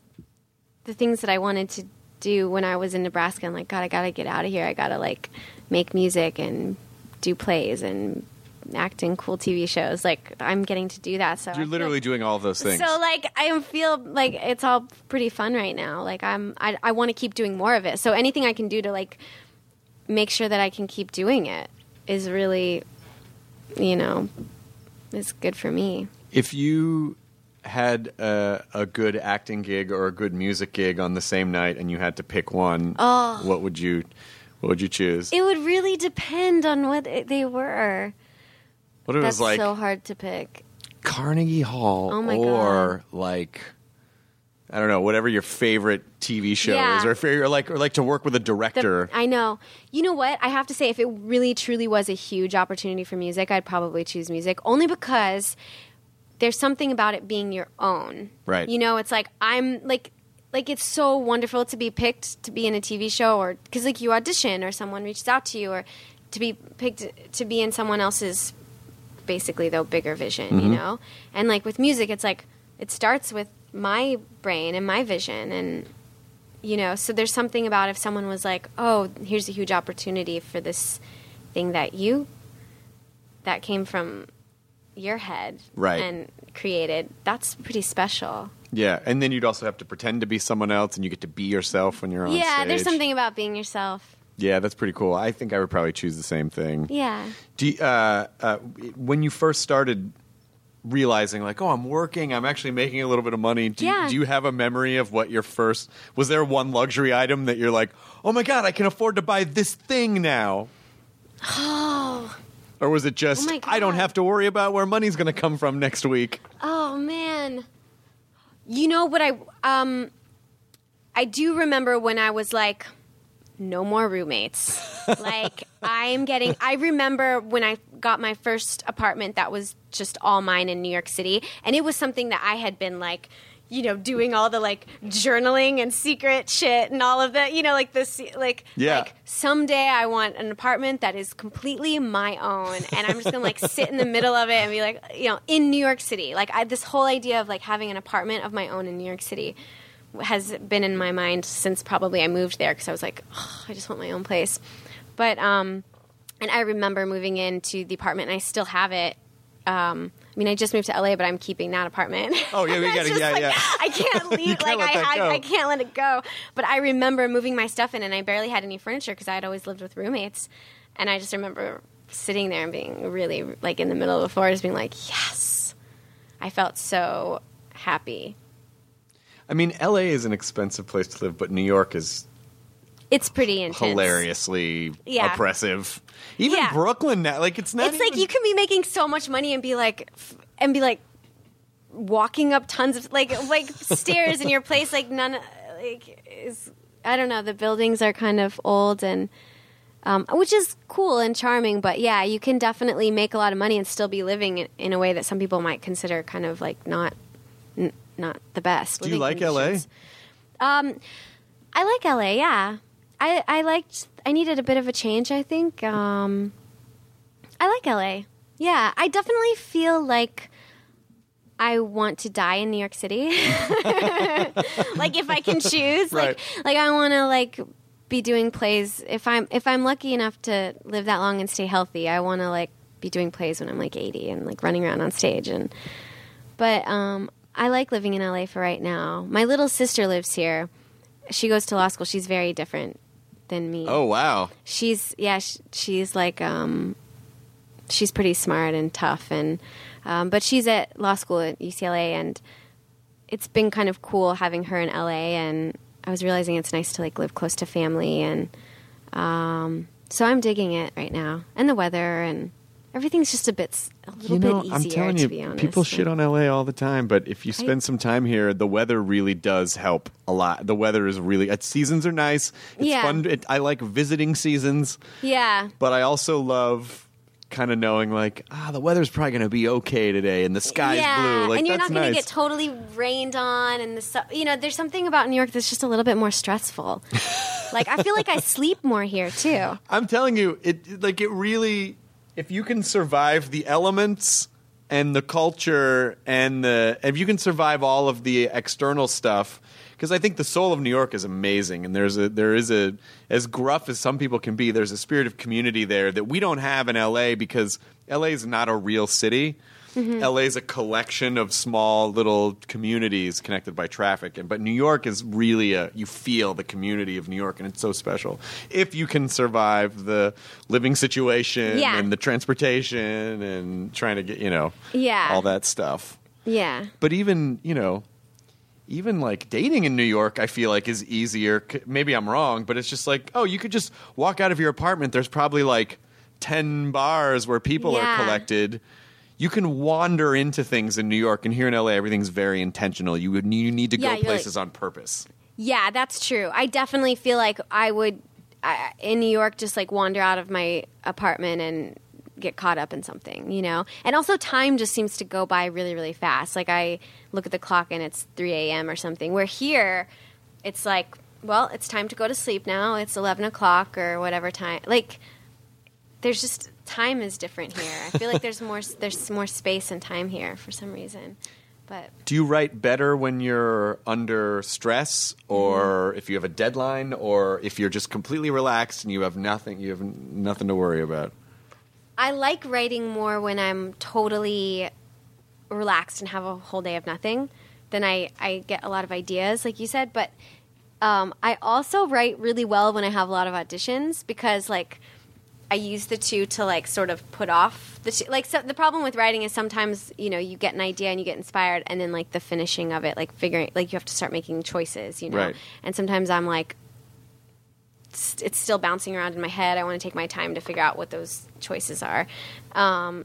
the things that I wanted to do when I was in Nebraska, I'm like, God, I gotta get out of here. I gotta like make music and do plays and act in cool T V shows. Like I'm getting to do that. So I You're feel- literally doing all of those things. so like I feel like it's all pretty fun right now. Like I'm I I want to keep doing more of it. So anything I can do to like make sure that I can keep doing it is really, you know, is good for me. If you had a, a good acting gig or a good music gig on the same night and you had to pick one, Oh. what would you what would you choose? It would really depend on what it- they were. What if it That's was like so hard to pick. Carnegie Hall Oh my or like I don't know, whatever your favorite T V show Yeah. is, or if you're like or like to work with a director. The, I know. You know what? I have to say, if it really truly was a huge opportunity for music, I'd probably choose music, only because there's something about it being your own. Right. You know, it's like I'm like like it's so wonderful to be picked to be in a T V show, or because like you audition or someone reaches out to you, or to be picked to be in someone else's basically the bigger vision, Mm-hmm. you know? And like with music, it's like it starts with my brain and my vision, and you know, so there's something about if someone was like, oh, here's a huge opportunity for this thing that you that came from your head Right. and created, that's pretty special. Yeah, and then you'd also have to pretend to be someone else, and you get to be yourself when you're on Yeah, stage. there's something about being yourself. Yeah, that's pretty cool. I think I would probably choose the same thing. Yeah. Do you, uh, uh, when you first started realizing, like, oh, I'm working, I'm actually making a little bit of money. Do, Yeah. you, do you have a memory of what your first? Was there one luxury item that you're like, oh my god, I can afford to buy this thing now? Oh. Or was it just, Oh my I don't God. have to worry about where money's going to come from next week? Oh man. You know what I um I do remember when I was like, no more roommates. Like I'm getting I remember when I got my first apartment that was just all mine in New York City, and it was something that I had been like, you know, doing all the like journaling and secret shit and all of that, you know, like this, like, Yeah. like someday I want an apartment that is completely my own, and I'm just gonna like sit in the middle of it and be like, you know, in New York City. Like I, this whole idea of like having an apartment of my own in New York City has been in my mind since probably I moved there, because I was like, oh, I just want my own place. But um, and I remember moving into the apartment, and I still have it. Um, I mean, I just moved to L A, but I'm keeping that apartment. Oh, yeah, we It's gotta- just yeah, like, yeah. I can't leave. can't like let I, that I, go. I can't let it go. But I remember moving my stuff in, and I barely had any furniture because I had always lived with roommates. And I just remember sitting there and being really like in the middle of the floor, just being like, yes. I felt so happy. I mean, L A is an expensive place to live, but New York is It's pretty intense. hilariously Yeah. oppressive. Even Yeah. Brooklyn now, like it's not. It's like even- you can be making so much money and be like, f- and be like walking up tons of like like stairs in your place. Like none, like is I don't know. The buildings are kind of old and, um, which is cool and charming. But yeah, you can definitely make a lot of money and still be living in, in a way that some people might consider kind of like not n- not the best. Do you living like L A? conditions. Um, I like L A. Yeah, I I liked. I needed a bit of a change, I think. Um, I like L A. Yeah, I definitely feel like I want to die in New York City. Like if I can choose, Right. like like I want to like be doing plays. If I'm if I'm lucky enough to live that long and stay healthy, I want to like be doing plays when I'm like eighty and like running around on stage. And but um, I like living in L A for right now. My little sister lives here. She goes to law school. She's very different than me. Oh wow! She's yeah, sh- she's like um, she's pretty smart and tough, and um, but she's at law school at U C L A, and it's been kind of cool having her in L A. And I was realizing it's nice to like live close to family, and um, so I'm digging it right now, and the weather and everything's just a bit s- a little You know, bit easier. I'm telling to you, be honest. people shit on L A all the time, but if you spend some time here, the weather really does help a lot. The weather is really, uh, seasons are nice. It's Yeah. fun. It, I like visiting seasons, Yeah. but I also love kind of knowing like, ah, the weather's probably going to be okay today, and the sky's yeah, blue. Like and you're that's not going to nice. get totally rained on, and the su- you know, there's something about New York that's just a little bit more stressful. Like I feel like I sleep more here too. I'm telling you, it like it really. If you can survive the elements and the culture and the, if you can survive all of the external stuff, because I think the soul of New York is amazing, and there's a there is a, as gruff as some people can be, there's a spirit of community there that we don't have in L A, because L A is not a real city. Mm-hmm. L A is a collection of small little communities connected by traffic, and but New York is really a, you feel the community of New York, and it's so special if you can survive the living situation Yeah. and the transportation and trying to get, you know, Yeah. all that stuff. Yeah. But even, you know, even like dating in New York, I feel like is easier. C- Maybe I'm wrong, but it's just like, oh, you could just walk out of your apartment. There's probably like ten bars where people Yeah. are collected. You can wander into things in New York, and here in L A, everything's very intentional. You would you need to Yeah, go you're places like- on purpose. Yeah, that's true. I definitely feel like I would I, in New York just like wander out of my apartment and get caught up in something, you know? And also time just seems to go by really, really fast. Like I look at the clock and it's three a.m. or something. Where here, it's like, well, it's time to go to sleep now. It's eleven o'clock or whatever time. Like there's just time is different here. I feel like there's more there's more space and time here for some reason. But Do you write better when you're under stress, or if you have a deadline, or if you're just completely relaxed and you have nothing, you have nothing to worry about? I like writing more when I'm totally relaxed and have a whole day of nothing. Then I, I get a lot of ideas, like you said. But um, I also write really well when I have a lot of auditions, because like I use the two to like sort of put off the two. Like so the problem with writing is sometimes, you know, you get an idea and you get inspired, and then like the finishing of it, like figuring, like you have to start making choices, you know. Right. And sometimes I'm like, it's, it's still bouncing around in my head. I want to take my time to figure out what those choices are. Um,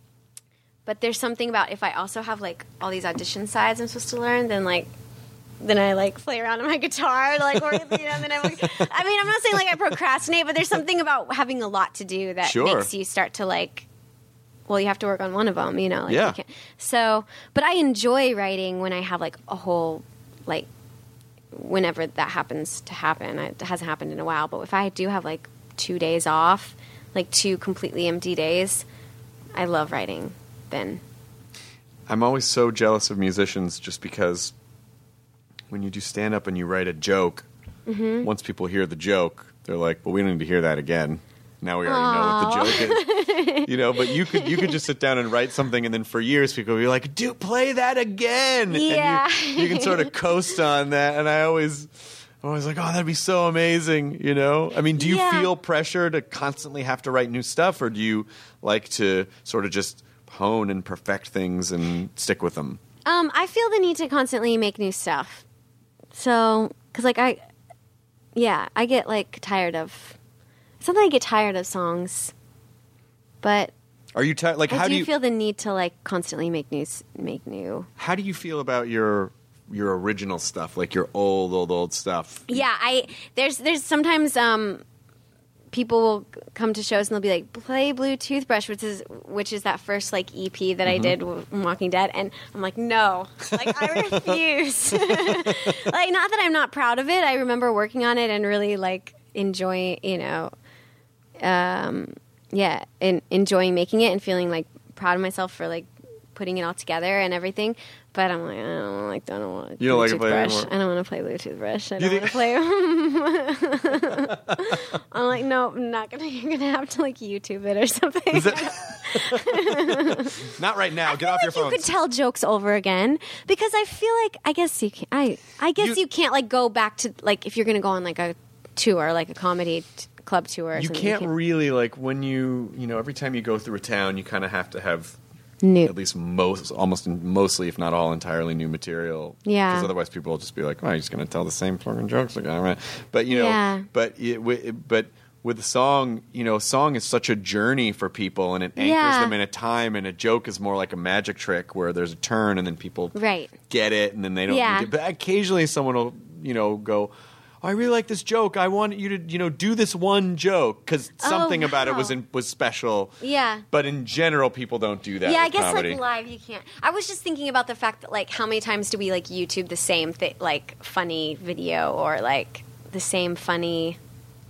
but there's something about if I also have like all these audition sides I'm supposed to learn, then like then I like play around on my guitar, like, or, you know, then I'm like, I mean, I'm not saying like I procrastinate, but there's something about having a lot to do that Sure. makes you start to like well, you have to work on one of them, you know. Like, Yeah. You can't. So, but I enjoy writing when I have like a whole, like, whenever that happens to happen. It hasn't happened in a while, but if I do have like two days off, like two completely empty days, I love writing then. I'm always so jealous of musicians just because when you do stand-up and you write a joke, Mm-hmm. once people hear the joke, they're like, well, we don't need to hear that again. Now we already know what the joke is. You know, but you could you could just sit down and write something, and then for years people would be like, dude, play that again. Yeah. And you, you can sort of coast on that, and I always... I'm always like, oh, that'd be so amazing, you know? I mean, do you Yeah. feel pressure to constantly have to write new stuff, or do you like to sort of just hone and perfect things and stick with them? Um, I feel the need to constantly make new stuff. So, because like I, yeah, I get like tired of. Sometimes I get tired of songs, but Are you tired? Like, I how do, do you feel the need to like constantly make new, s- make new. how do you feel about your your original stuff, like your old, old, old stuff? Yeah, I there's there's sometimes um, people will come to shows and they'll be like, play Blue Toothbrush, which is which is that first like E P that I did with Walking Dead, and I'm like, no, like I refuse. Like, not that I'm not proud of it. I remember working on it and really like enjoying, you know, um, yeah, and enjoying making it and feeling like proud of myself for like putting it all together and everything. But I'm like, I don't like, I don't want to You don't Blue like to play it Toothbrush. anymore? I don't want to play Blue Toothbrush. I You don't want to play. I'm like, no, I'm not gonna. You're gonna have to like YouTube it or something. Is that- Not right now. Get off your Like, you phone. could tell jokes over again because I feel like I guess you can. I I guess You- you, can't like go back to like if you're gonna go on like a tour, like a comedy t- club tour. Or You something, can't really, like, when you, you know, every time you go through a town, you kind of have to have new. at least most, almost mostly, if not all, entirely new material. Yeah. Because otherwise people will just be like, oh, you're just going to tell the same fucking jokes again, right? But, you know, Yeah. but, it, wi- but with a song, you know, a song is such a journey for people, and it anchors Yeah. them in a time, and a joke is more like a magic trick where there's a turn and then people Right. get it, and then they don't Yeah. need it. But occasionally someone will, you know, go, oh, I really like this joke. I want you to, you know, do this one joke because something about it was wow. in, was special. Yeah. But in general, people don't do that. Yeah, I with guess comedy. like live you can't. I was just thinking about the fact that like how many times do we like YouTube the same thi- like funny video or like the same funny.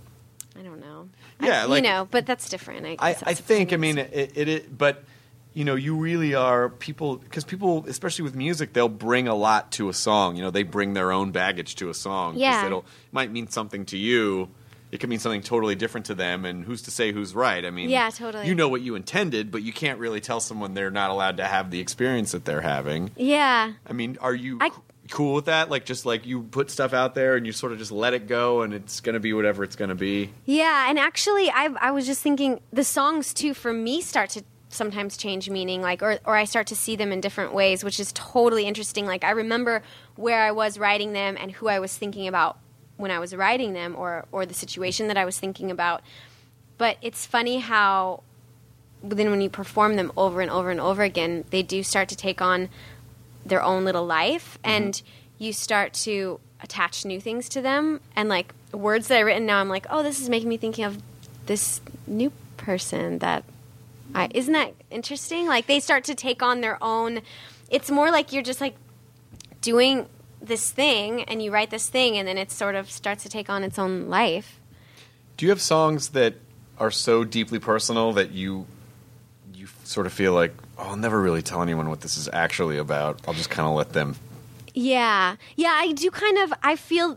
I don't know. Yeah, I, like- you know, but that's different. I, I, guess I that's think. I opinions. mean, it, it, it. But you know, you really are people because people, especially with music, they'll bring a lot to a song. You know, they bring their own baggage to a song. 'cause Yeah. it'll it might mean something to you. It could mean something totally different to them, and who's to say who's right? I mean, Yeah, totally. You know what you intended, but you can't really tell someone they're not allowed to have the experience that they're having. Yeah. I mean, are you I- c- cool with that? Like, just like you put stuff out there and you sort of just let it go, and it's going to be whatever it's going to be. Yeah, and actually, I I was just thinking the songs too for me start to sometimes change meaning, like or or I start to see them in different ways, which is totally interesting. Like I remember where I was writing them and who I was thinking about when I was writing them, or or the situation that I was thinking about. But it's funny how then when you perform them over and over and over again, they do start to take on their own little life, and you start to attach new things to them. And like words that I've written now, I'm like, oh, this is making me thinking of this new person that I, isn't that interesting? Like they start to take on their own. It's more like you're just like doing this thing, and you write this thing, and then it sort of starts to take on its own life. Do you have songs that are so deeply personal that you you sort of feel like, oh, I'll never really tell anyone what this is actually about. I'll just kind of let them. Yeah. Yeah, I do kind of, I feel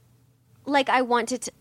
like I want it to,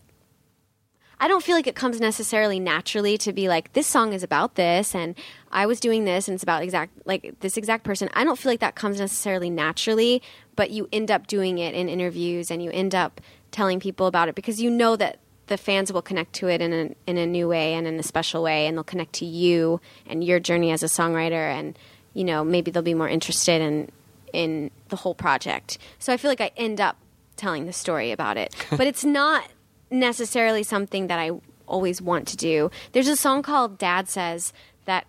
I don't feel like it comes necessarily naturally to be like, this song is about this, and I was doing this, and it's about exact, like this exact person. I don't feel like that comes necessarily naturally, but you end up doing it in interviews, and you end up telling people about it because you know that the fans will connect to it in a, in a new way and in a special way, and they'll connect to you and your journey as a songwriter, and, you know, maybe they'll be more interested in in the whole project. So I feel like I end up telling the story about it. But it's not necessarily something that I always want to do. There's a song called Dad Says that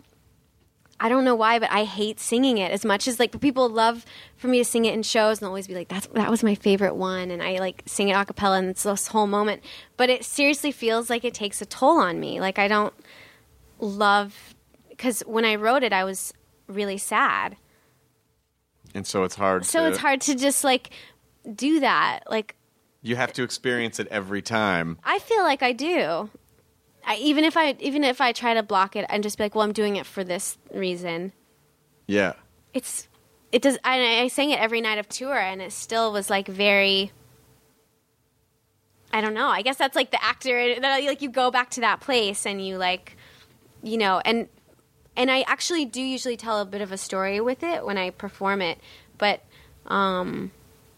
I don't know why, but I hate singing it as much as like people love for me to sing it in shows, and they'll always be like, "That's that was my favorite one," and I like sing it a cappella, and it's this whole moment. But it seriously feels like it takes a toll on me. Like I don't love because when I wrote it, I was really sad. And so it's hard So to, it's hard to just, like, do that. Like, you have to experience it every time. I feel like I do. I, even if I even if I try to block it and just be like, well, I'm doing it for this reason. Yeah. It's it does. I, I sang it every night of tour, and it still was like very. I don't know. I guess that's like the actor. That, like you go back to that place, and you like, you know, and and I actually do usually tell a bit of a story with it when I perform it, but um,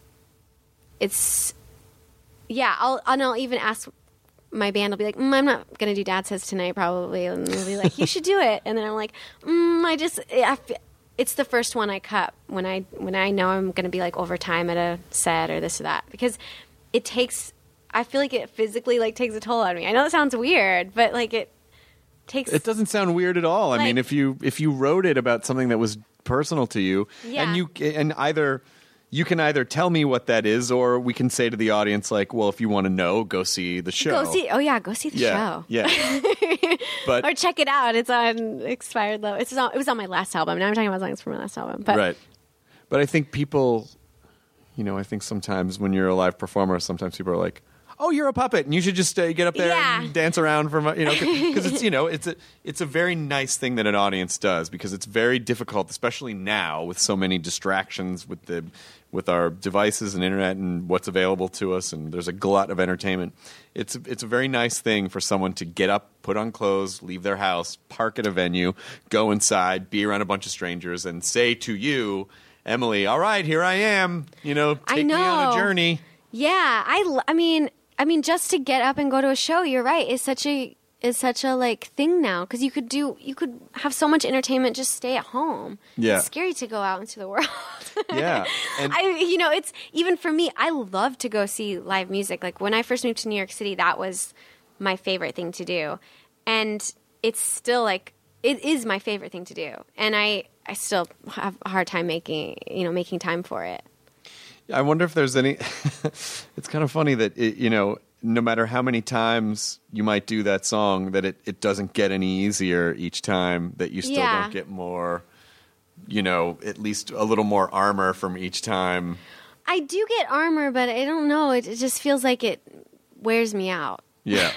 it's yeah. I'll and I'll even ask. My band will be like, mm, I'm not going to do Dad Says Tonight probably. And they'll be like, you should do it. And then I'm like, mm, I just, I, it's the first one I cut when I, when I know I'm going to be like overtime at a set or this or that. Because it takes, I feel like it physically like takes a toll on me. I know that sounds weird, but like it takes. It doesn't sound weird at all. I like, mean, if you, if you wrote it about something that was personal to you yeah. and you, and either, you can either tell me what that is, or we can say to the audience, like, well, if you want to know, go see the show. Go see, oh yeah, go see the yeah, show. Yeah. But or check it out. It's on Expired Love. It's on, it was on my last album. Now I'm talking about songs from my last album. But, right. But I think people, you know, I think sometimes when you're a live performer, sometimes people are like, oh, you're a puppet, and you should just uh, get up there yeah. and dance around for, you know, because it's, you know, it's a, it's a very nice thing that an audience does, because it's very difficult, especially now with so many distractions with the, with our devices and internet and what's available to us, and there's a glut of entertainment. It's, it's a very nice thing for someone to get up, put on clothes, leave their house, park at a venue, go inside, be around a bunch of strangers, and say to you, Emily, all right, here I am, you know, take I know. me on a journey. Yeah, I, I mean... I mean, just to get up and go to a show, you're right, is such a is such a like thing now, because you could do you could have so much entertainment, just stay at home. Yeah, it's scary to go out into the world. Yeah, and I you know it's even for me. I love to go see live music. Like when I first moved to New York City, that was my favorite thing to do, and it's still like it is my favorite thing to do, and I I still have a hard time making you know making time for it. I wonder if there's any. It's kind of funny that it, you know, no matter how many times you might do that song, that it, it doesn't get any easier each time. That you still yeah. don't get more, you know, at least a little more armor from each time. I do get armor, but I don't know. It, it just feels like it wears me out. Yeah.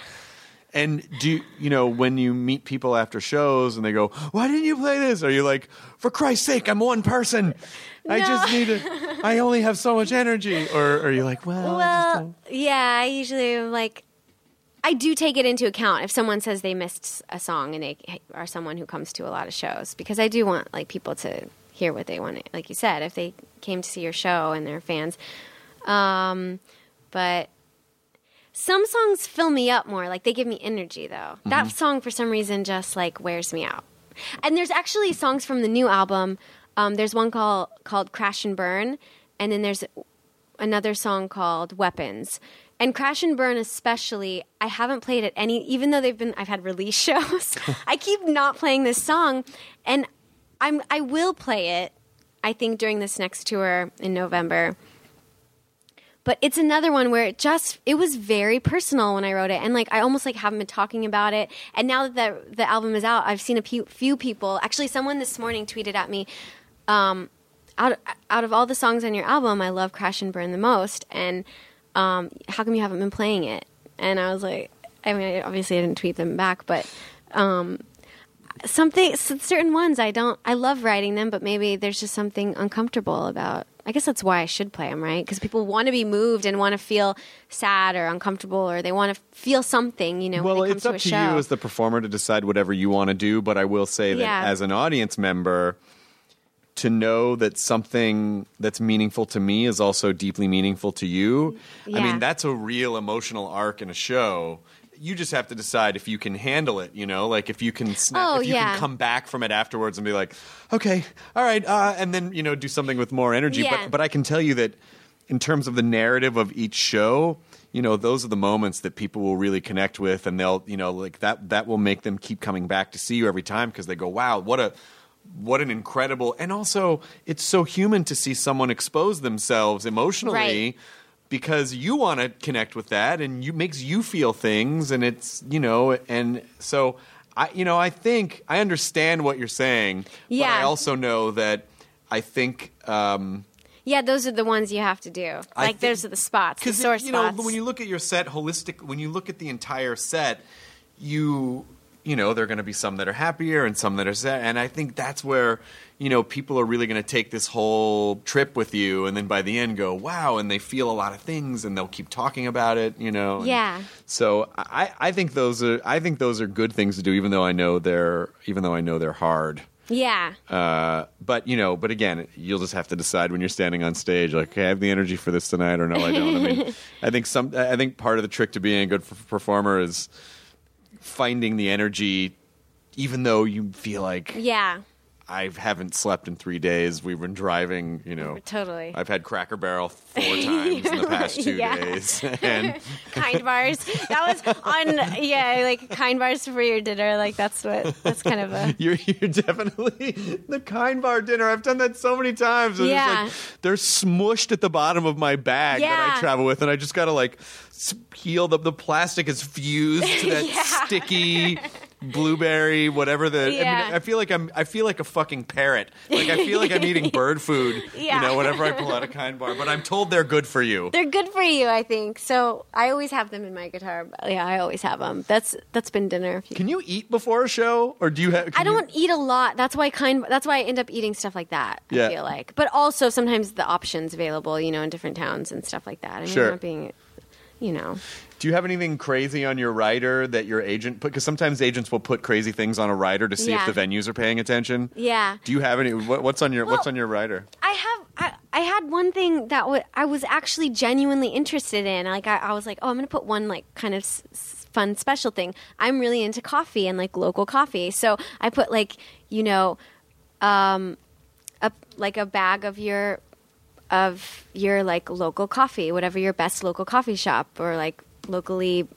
And do you, you know, when you meet people after shows and they go, why didn't you play this? Are you like, for Christ's sake, I'm one person. I No. just need to, I only have so much energy. Or are you like, well, I just Well, don't. yeah, I usually am like, I do take it into account if someone says they missed a song and they are someone who comes to a lot of shows, because I do want like people to hear what they want, like you said, if they came to see your show and they're fans. Um, but some songs fill me up more, like they give me energy though. Mm-hmm. That song for some reason just like wears me out. And there's actually songs from the new album. Um, there's one called called Crash and Burn, and then there's another song called Weapons. And Crash and Burn especially, I haven't played it any, even though they've been, I've had release shows. I keep not playing this song, and I'm I will play it, I think, during this next tour in November. But it's another one where it just, it was very personal when I wrote it. And like, I almost like haven't been talking about it. And now that the, the album is out, I've seen a few, few people, actually someone this morning tweeted at me, um, out, out of all the songs on your album, I love Crash and Burn the most. And um, how come you haven't been playing it? And I was like, I mean, I obviously I didn't tweet them back, but um, something, certain ones I don't, I love writing them, but maybe there's just something uncomfortable about. I guess that's why I should play them, right? Because people want to be moved and want to feel sad or uncomfortable, or they want to feel something, you know, well, when they come it's to up a to show. you as the performer to decide whatever you want to do, but I will say that Yeah. as an audience member, to know that something that's meaningful to me is also deeply meaningful to you, Yeah. I mean, that's a real emotional arc in a show. You just have to decide if you can handle it, you know, like if you can snap, Oh, if you yeah. can come back from it afterwards and be like, okay, all right, uh, and then, you know, do something with more energy. Yeah. But, but I can tell you that in terms of the narrative of each show, you know, those are the moments that people will really connect with, and they'll, you know, like that, that will make them keep coming back to see you every time, because they go, wow, what a, what an incredible, and also it's so human to see someone expose themselves emotionally. Right. Because you want to connect with that, and you makes you feel things, and it's, you know, and so I, you know, I think I understand what you're saying. Yeah. But I also know that I think. Um, Yeah, those are the ones you have to do. I Like, think- those are the spots, the Because sore you know, spots. when you look at your set holistic, when you look at the entire set, you you know, there are going to be some that are happier and some that are sad, and I think that's where you know people are really going to take this whole trip with you, and then by the end go, wow, and they feel a lot of things, and they'll keep talking about it, you know. and Yeah. So I I think those are I think those are good things to do, even though I know they're even though I know they're hard. Yeah. Uh, but you know, but again, you'll just have to decide when you're standing on stage, like, okay, I have the energy for this tonight, or no, I don't. I mean, I think some, I think part of the trick to being a good f- performer is finding the energy, even though you feel like, Yeah. I haven't slept in three days. We've been driving, you know. Totally. I've had Cracker Barrel four times in the past two Yeah. days, and Kind bars. That was on, yeah, like kind bars for your dinner. Like, that's what, that's kind of a. You're, you're definitely the kind bar dinner. I've done that so many times. And Yeah. it's like, they're smushed at the bottom of my bag that Yeah. I travel with, and I just gotta like s- peel the the plastic is fused to that Yeah. sticky blueberry, whatever the. I Yeah. mean, I feel like I'm. I feel like a fucking parrot. Like I feel like I'm eating bird food. Yeah. You know, whenever I pull out a kind bar, but I'm told they're good for you. They're good for you, I think. So I always have them in my guitar. Yeah, I always have them. That's that's been dinner. If you, Can you eat before a show, or do you have? I don't eat a lot. That's why kind. That's why I end up eating stuff like that. Yeah. I feel like, but also sometimes the options available, you know, in different towns and stuff like that. I mean, Sure. not being, you know. Do you have anything crazy on your rider that your agent put? Because sometimes agents will put crazy things on a rider to see Yeah. if the venues are paying attention. Yeah. Do you have any? What, what's on your What's Well, on your rider? I have. I, I had one thing that w- I was actually genuinely interested in. Like I, I was like, oh, I'm going to put one like kind of s- s- fun special thing. I'm really into coffee and like local coffee, so I put like you know, um, a like a bag of your of your like local coffee, whatever your best local coffee shop or like locally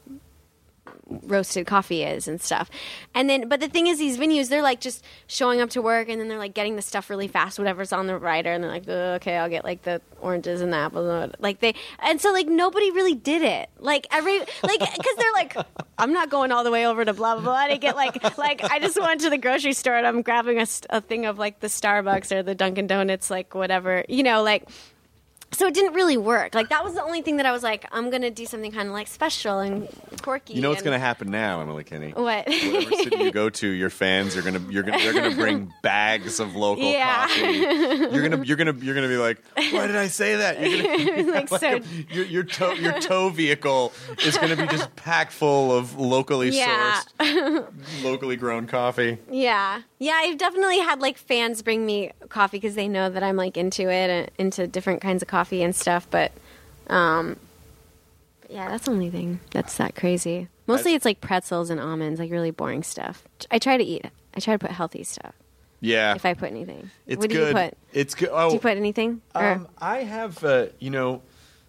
roasted coffee is and stuff. And then, but the thing is, these venues, they're like just showing up to work and then they're like getting the stuff really fast, whatever's on the rider. And they're like, oh, okay, I'll get like the oranges and the apples. Like they, and so like nobody really did it. Like every, like, cause they're like, I'm not going all the way over to blah, blah, blah to get like, like I just went to the grocery store and I'm grabbing a, a thing of like the Starbucks or the Dunkin' Donuts, like whatever, you know, like, so it didn't really work. Like that was the only thing that I was like, I'm gonna do something kind of like special and quirky. You know what's and- going to happen now, Emily Kinney? What? Whatever city you go to, your fans are gonna you're gonna they're gonna bring bags of local Yeah. coffee. You're gonna you're gonna you're gonna be like, why did I say that? You're gonna, like like so. a- your your tow your tow vehicle is gonna be just packed full of locally Yeah. sourced, locally grown coffee. Yeah, yeah. I've definitely had like fans bring me coffee because they know that I'm like into it and into different kinds of coffee and stuff. But, um, yeah, that's the only thing that's that crazy. Mostly, it's like pretzels and almonds, like really boring stuff. I try to eat. I try to put healthy stuff. Yeah, If I put anything, it's what do good. you put? It's good. Oh, Do you put anything? Or- Um, I have, uh, you know,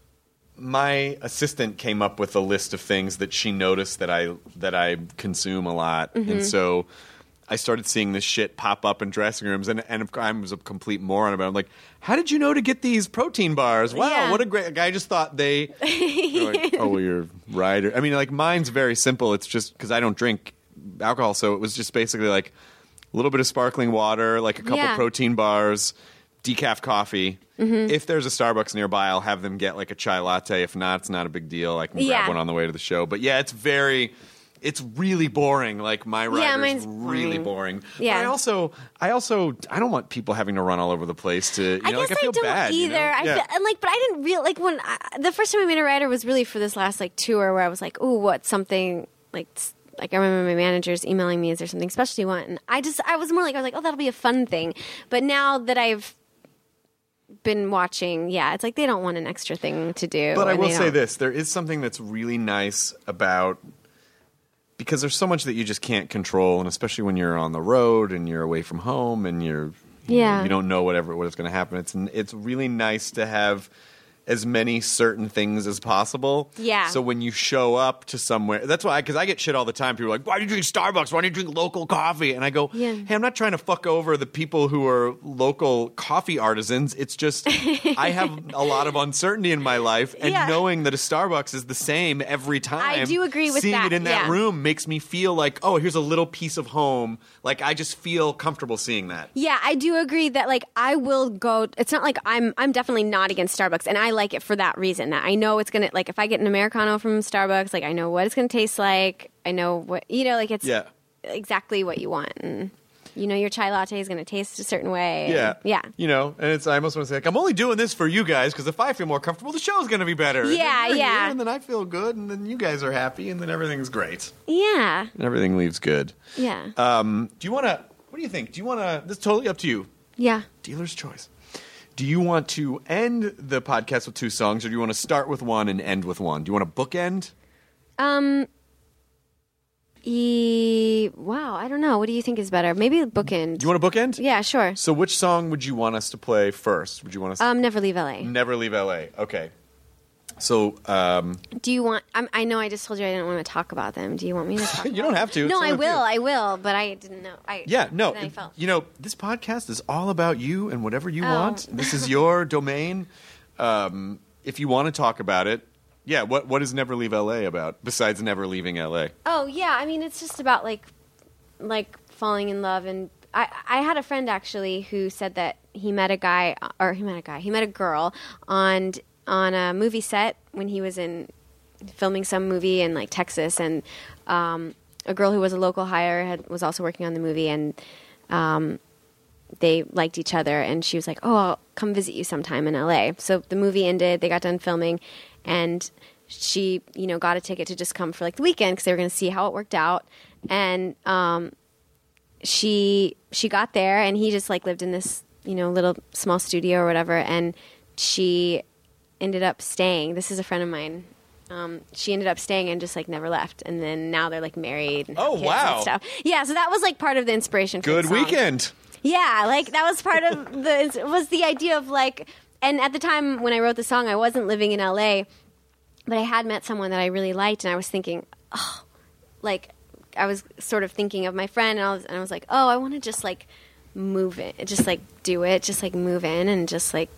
my assistant came up with a list of things that she noticed that I that I consume a lot, Mm-hmm. and so I started seeing this shit pop up in dressing rooms, and and I was a complete moron about it. I'm like, how did you know to get these protein bars? Wow, Yeah. what a great guy! I just thought they, they're like, oh, well, you're right. I mean, like mine's very simple. It's just because I don't drink alcohol, so it was just basically like a little bit of sparkling water, like a couple Yeah. protein bars, decaf coffee. Mm-hmm. If there's a Starbucks nearby, I'll have them get like a chai latte. If not, it's not a big deal. I can grab Yeah. one on the way to the show. But yeah, it's very, it's really boring. Like my Yeah, rider's mine's really boring. boring. Yeah. But I also, I also, I don't want people having to run all over the place to. You I know, guess like, I feel don't bad, you either. know? I Yeah. feel, and like, but I didn't real like when I, the first time I made a rider was really for this last like tour where I was like, oh, what's something like. Like I remember my managers emailing me, "Is there something special you want?" And I just, I was more like, I was like, "Oh, that'll be a fun thing." But now that I've been watching, yeah, it's like they don't want an extra thing to do. But I and will they say don't- this: there is something that's really nice about, because there's so much that you just can't control, and especially when you're on the road and you're away from home and you're, you Yeah. know, you don't know whatever what is going to happen. It's it's really nice to have as many certain things as possible. Yeah. So when you show up to somewhere, that's why, because I get shit all the time. People are like, why do you drink Starbucks? Why do you drink local coffee? And I go, Yeah. hey, I'm not trying to fuck over the people who are local coffee artisans. It's just I have a lot of uncertainty in my life, and Yeah. knowing that a Starbucks is the same every time. I do agree with seeing that, it in that yeah. room makes me feel like, oh, here's a little piece of home. Like I just feel comfortable seeing that. Yeah, I do agree that like I will go. It's not like I'm. I'm definitely not against Starbucks, and I like it for that reason. That I know it's gonna like if I get an Americano from Starbucks, like I know what it's gonna taste like. I know what you know, like it's Yeah. exactly what you want, and you know your chai latte is gonna taste a certain way. and- Yeah. yeah, You know, and it's I almost want to say, like, I'm only doing this for you guys because if I feel more comfortable, the show's going to be better. And then Yeah, you're yeah. here, and then I feel good, and then you guys are happy, and then everything's great. yeah, And everything leaves good. yeah, Um, do you want to, what do you think? Do you want to, this is totally up to you. yeah. Dealer's choice. Do you want to end the podcast with two songs, or do you want to start with one and end with one? Do you want to bookend? Um. E- wow, I don't know. What do you think is better? Maybe bookend. Do you want to bookend? Yeah, sure. So which song would you want us to play first? Would you want us Um, Never Leave L A. Never Leave L A. Okay. So, um, Do you want? I'm, I know I just told you I didn't want to talk about them. Do you want me to talk? You about don't have to. them? No, It's I all up to will. you. I will. But I didn't know. I yeah, no. Then I felt. You know, this podcast is all about you and whatever you Oh. want. This is your domain. Um, if you want to talk about it, yeah, what what is Never Leave L A about besides never leaving L A? Oh yeah, I mean it's just about like, like falling in love, and I I had a friend actually who said that he met a guy or he met a guy he met a girl on on a movie set when he was in filming some movie in like Texas, and um, a girl who was a local hire had was also working on the movie, and um, they liked each other, and she was like, "Oh, I'll come visit you sometime in L A." So the movie ended, they got done filming, and she, you know, got a ticket to just come for like the weekend because they were going to see how it worked out. And um, she she got there, and he just like lived in this, you know, little small studio or whatever, and she ended up staying. This is a friend of mine. Um, she ended up staying and just like never left, and then now they're like married. And have Oh, kids wow. And stuff. Yeah, so that was like part of the inspiration. For Good the song. weekend. Yeah, like that was part of the was the idea of like, and at the time when I wrote the song, I wasn't living in L A, but I had met someone that I really liked, and I was thinking, oh, like I was sort of thinking of my friend, and I was, and I was like, oh, I want to just like move it, just like do it, just like move in and just like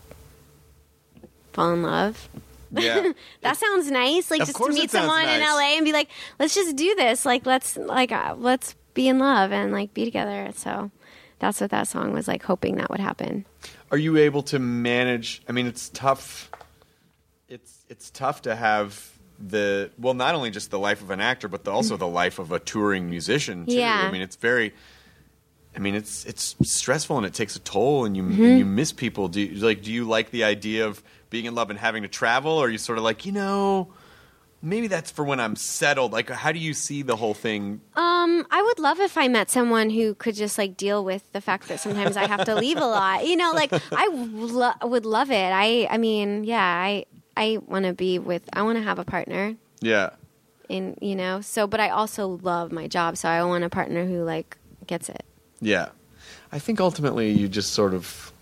fall in love. Yeah. That sounds nice. Like Of just to course it meet sounds someone in nice. L A and be like, let's just do this. Like let's like uh, let's be in love and like be together. So that's what that song was like, hoping that would happen. Are you able to manage? I mean, it's tough. It's it's tough to have the well, not only just the life of an actor, but the, also the life of a touring musician too. Yeah. I mean, it's very. I mean, it's it's stressful and it takes a toll, and you Mm-hmm. and you miss people. Do you, like do you like the idea of being in love and having to travel, or are you sort of like, you know, maybe that's for when I'm settled? Like, how do you see the whole thing? Um, I would love if I met someone who could just like deal with the fact that sometimes I have to leave a lot. You know, like I lo- would love it. I I mean, yeah, I I want to be with. I want to have a partner. Yeah. In you know, so but I also love my job, so I want a partner who like gets it. Yeah. I think ultimately you just sort of,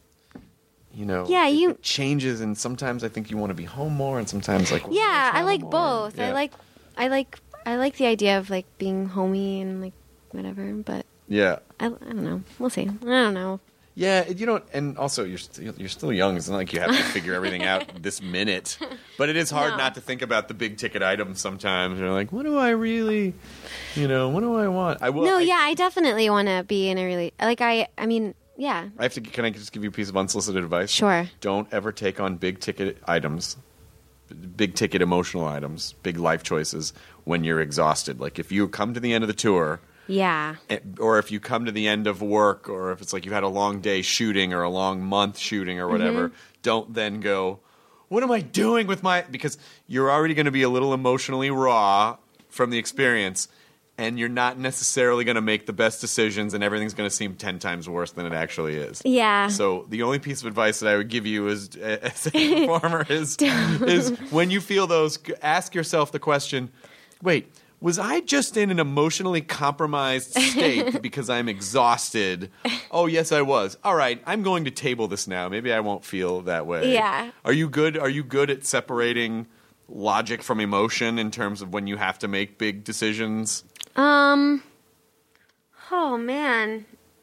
you know, Yeah, it- you- it changes, and sometimes I think you want to be home more, and sometimes like Yeah, I travel like more. both. Yeah. I like I like I like the idea of like being homey and like whatever, but Yeah. I, I don't know. We'll see. I don't know. Yeah, you don't, and also you're still, you're still young. It's not like you have to figure everything out this minute. But it is hard No. not to think about the big ticket items sometimes. You're like, what do I really, you know, what do I want? I will. No, I, yeah, I definitely want to be in a really like I I mean, yeah. I have to. Can I just give you a piece of unsolicited advice? Sure. Don't ever take on big ticket items, big ticket emotional items, big life choices when you're exhausted. Like if you come to the end of the tour. Yeah. Or if you come to the end of work, or if it's like you had a long day shooting or a long month shooting or whatever, don't then go, what am I doing with my... Because you're already going to be a little emotionally raw from the experience, and you're not necessarily going to make the best decisions, and everything's going to seem ten times worse than it actually is. Yeah. So the only piece of advice that I would give you as, as a performer is, is when you feel those, ask yourself the question, wait, was I just in an emotionally compromised state because I'm exhausted? Oh, yes, I was. All right, I'm going to table this now. Maybe I won't feel that way. Yeah. Are you good? Are you good at separating logic from emotion in terms of when you have to make big decisions? Um. Oh man.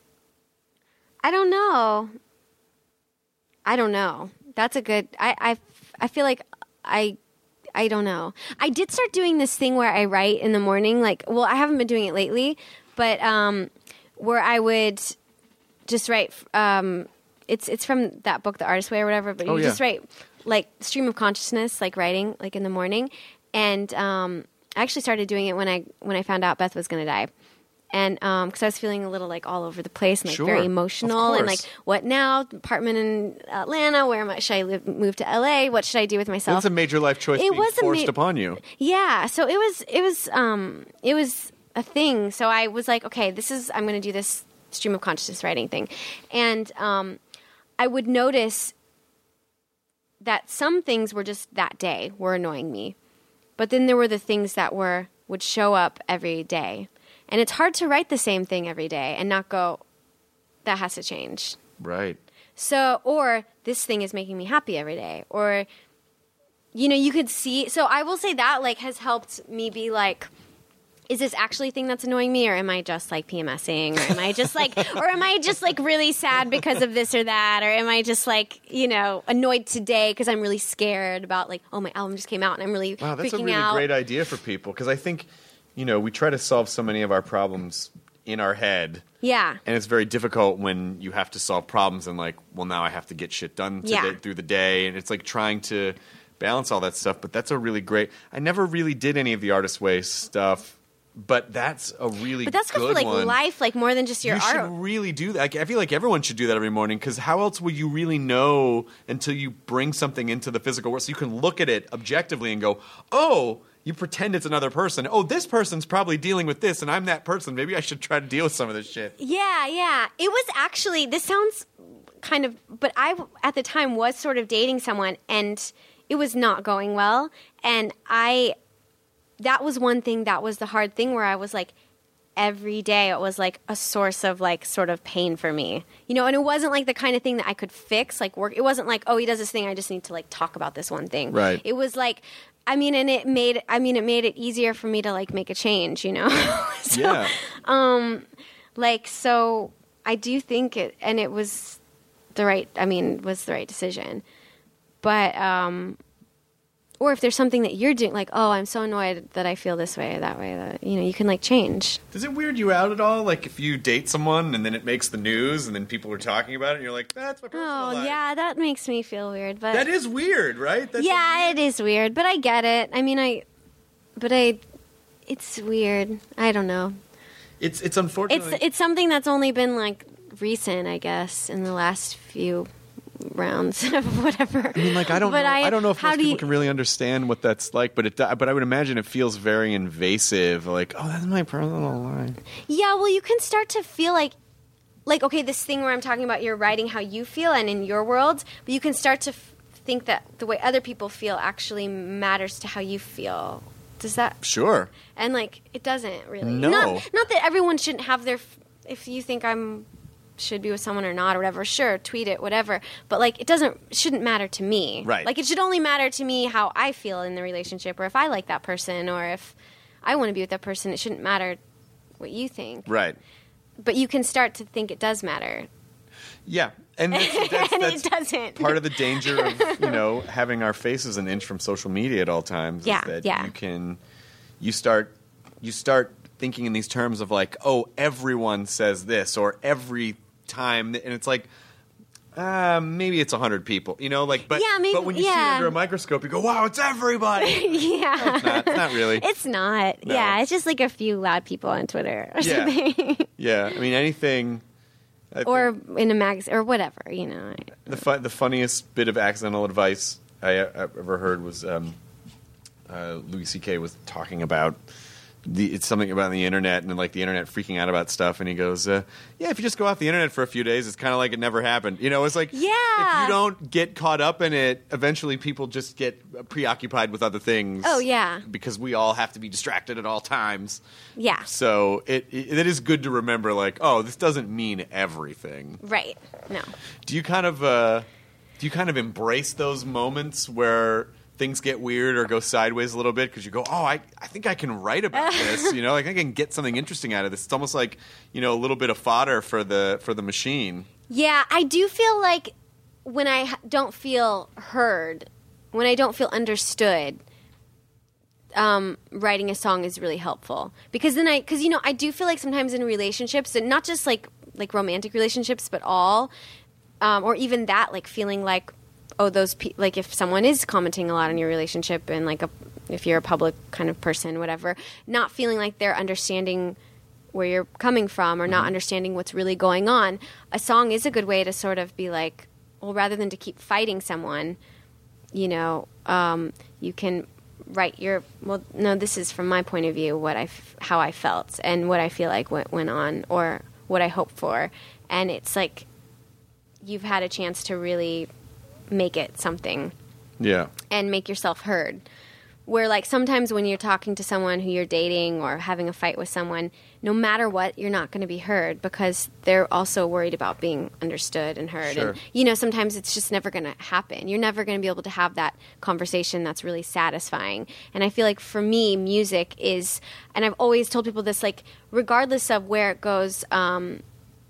I don't know. I don't know. That's a good. I I I feel like I. I don't know. I did start doing this thing where I write in the morning. Like, well, I haven't been doing it lately, but um, where I would just write. Um, it's it's from that book, The Artist's Way, or whatever. But you Oh, yeah. just write like stream of consciousness, like writing, like in the morning. And um, I actually started doing it when I when I found out Beth was going to die. And um, because I was feeling a little like all over the place and like Sure. very Of emotional and like course. what now? Apartment in Atlanta? Where am I? Should I live, move to L A? What should I do with myself? That's a major life choice It being was a forced ma- upon you. Yeah, so it was it was um it was a thing. So I was like, okay, this is I'm going to do this stream of consciousness writing thing, and um, I would notice that some things were just that day were annoying me, but then there were the things that were would show up every day, and it's hard to write the same thing every day and not go, that has to change. Right. So, or this thing is making me happy every day, or, you know, you could see. So I will say that like has helped me be like, is this actually a thing that's annoying me, or am I just like PMSing, or am I just like, or am I just like really sad because of this or that, or am I just like, you know, annoyed today because I'm really scared about like, oh, my album just came out and I'm really Wow, that's a freaking really out. great idea for people because I think, you know, we try to solve so many of our problems in our head. Yeah. And it's very difficult when you have to solve problems and like, well, now I have to get shit done today, Yeah. through the day. And it's like trying to balance all that stuff. But that's a really great – I never really did any of the Artist's Way stuff, but that's a really But that's good good for like one. life, like more than just your You art. should really do that. Like, I feel like everyone should do that every morning because how else will you really know until you bring something into the physical world so you can look at it objectively and go, oh – you pretend it's another person. Oh, this person's probably dealing with this, and I'm that person. Maybe I should try to deal with some of this shit. Yeah, yeah. It was actually, this sounds kind of, but I, at the time, was sort of dating someone, and it was not going well. And I, that was one thing that was the hard thing where I was like, every day it was like a source of like sort of pain for me. You know, and it wasn't like the kind of thing that I could fix, like work. It wasn't like, oh, he does this thing, I just need to like talk about this one thing. Right. It was like, I mean, and it made, I mean, it made it easier for me to like make a change, you know? So, Yeah. like, so I do think it, and it was the right, I mean, was the right decision. But, um, or if there's something that you're doing, like, oh, I'm so annoyed that I feel this way or that way, that, you know, you can like change. Does it weird you out at all? Like, if you date someone and then it makes the news and then people are talking about it and you're like, that's my personal Oh, life. yeah, that makes me feel weird. But That is weird, right? That's yeah, it is weird, but I get it. I mean, I, but I, it's weird. I don't know. It's, it's It's unfortunately... it's something that's only been like recent, I guess, in the last few rounds of whatever. I mean, like, I don't But know. I, don't know if how most do people you- can really understand what that's like, but it. But I would imagine it feels very invasive. Like, oh, that's my personal life. Yeah, well, you can start to feel like, like okay, this thing where I'm talking about you're writing how you feel and in your world, but you can start to f- think that the way other people feel actually matters to how you feel. Does that? Sure. And like, it doesn't really. No. Not, not that everyone shouldn't have their. f- If you think I'm should be with someone or not or whatever, sure, tweet it, whatever. But like, it doesn't it shouldn't matter to me. Right. Like, it should only matter to me how I feel in the relationship, or if I like that person, or if I want to be with that person. It shouldn't matter what you think. Right. But you can start to think it does matter. Yeah. And that's, that's, And that's it doesn't. part of the danger of, you know, having our faces an inch from social media at all times. Yeah, Is that yeah. you can, you start, you start thinking in these terms of like, oh, everyone says this, or every time, and it's like, uh, maybe it's a hundred people, you know, like, but, Yeah, maybe- but when you see it yeah. under a microscope, you go, wow, it's everybody. Yeah. It's not, it's not really. It's not. No. Yeah, it's just like a few loud people on Twitter or Yeah. something. Yeah. I mean, anything. I Or think in a magazine or whatever, you know. the fu- the funniest bit of accidental advice I, I ever heard was um, uh, Louis C K was talking about the, it's something about the internet and like the internet freaking out about stuff, and he goes, uh, "Yeah, if you just go off the internet for a few days, it's kind of like it never happened." You know, it's like Yeah. if you don't get caught up in it, eventually people just get preoccupied with other things. Oh, yeah. because we all have to be distracted at all times. Yeah. So it it, it is good to remember, like, oh, this doesn't mean everything. Right. No. Do you kind of uh, do you kind of embrace those moments where things get weird or go sideways a little bit because you go, oh, I, I think I can write about this, you know, like I can get something interesting out of this. It's almost like, you know, a little bit of fodder for the for the machine. Yeah, I do feel like when I h- don't feel heard, when I don't feel understood, um, writing a song is really helpful because then I, because you know, I do feel like sometimes in relationships, and not just like like romantic relationships, but all, um, or even that, like feeling like, oh, those pe- like if someone is commenting a lot on your relationship and like a, if you're a public kind of person, whatever, not feeling like they're understanding where you're coming from or mm-hmm. not understanding what's really going on. A song is a good way to sort of be like, well, rather than to keep fighting someone, you know, um, you can write your, well, no, this is from my point of view, what I, f- how I felt and what I feel like went, went on or what I hope for. And it's like, you've had a chance to really make it something. Yeah. And make yourself heard. Where, like, sometimes when you're talking to someone who you're dating or having a fight with someone, no matter what, you're not going to be heard because they're also worried about being understood and heard. Sure. And, you know, sometimes it's just never going to happen. You're never going to be able to have that conversation that's really satisfying. And I feel like for me, music is, and I've always told people this, like, regardless of where it goes, um,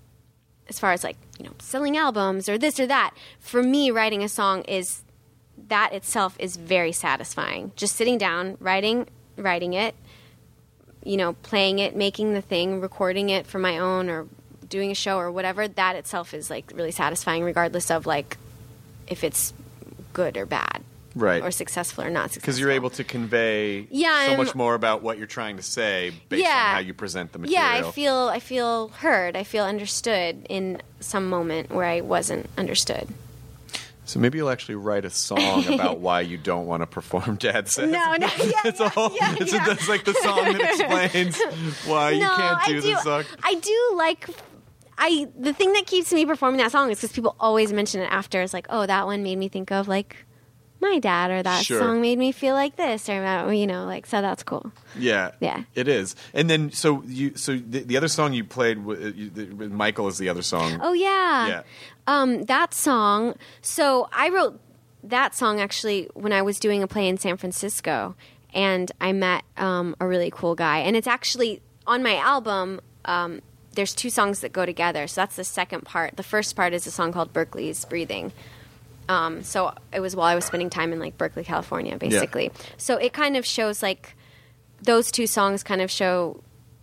as far as like, you know, selling albums or this or that, for me, writing a song is, that itself is very satisfying. Just sitting down, writing, writing it, you know, playing it, making the thing, recording it for my own or doing a show or whatever, that itself is like really satisfying regardless of like if it's good or bad. Right. Or successful or not successful. Because you're able to convey yeah, so I'm, much more about what you're trying to say based yeah, on how you present the material. Yeah, I feel I feel heard. I feel understood in some moment where I wasn't understood. So maybe you'll actually write a song about why you don't want to perform Dad Says. No, no, yeah, it's yeah, all, yeah, it's, yeah. A, it's like the song that explains why you no, can't do I do, the song. I do like... I the thing that keeps me performing that song is because people always mention it after. It's like, oh, that one made me think of, like, my dad, or that Sure. song made me feel like this, or that, you know, like, so that's cool. Yeah, Yeah. it is. And then, so you, so the, the other song you played with, you, the, with Michael is the other song. Oh, yeah. Yeah. Um, that song, so I wrote that song actually when I was doing a play in San Francisco, and I met um, a really cool guy. And it's actually, on my album, um, there's two songs that go together. So that's the second part. The first part is a song called Berkeley's Breathing. Um, so it was while I was spending time in like Berkeley, California, basically. Yeah. So it kind of shows like those two songs kind of show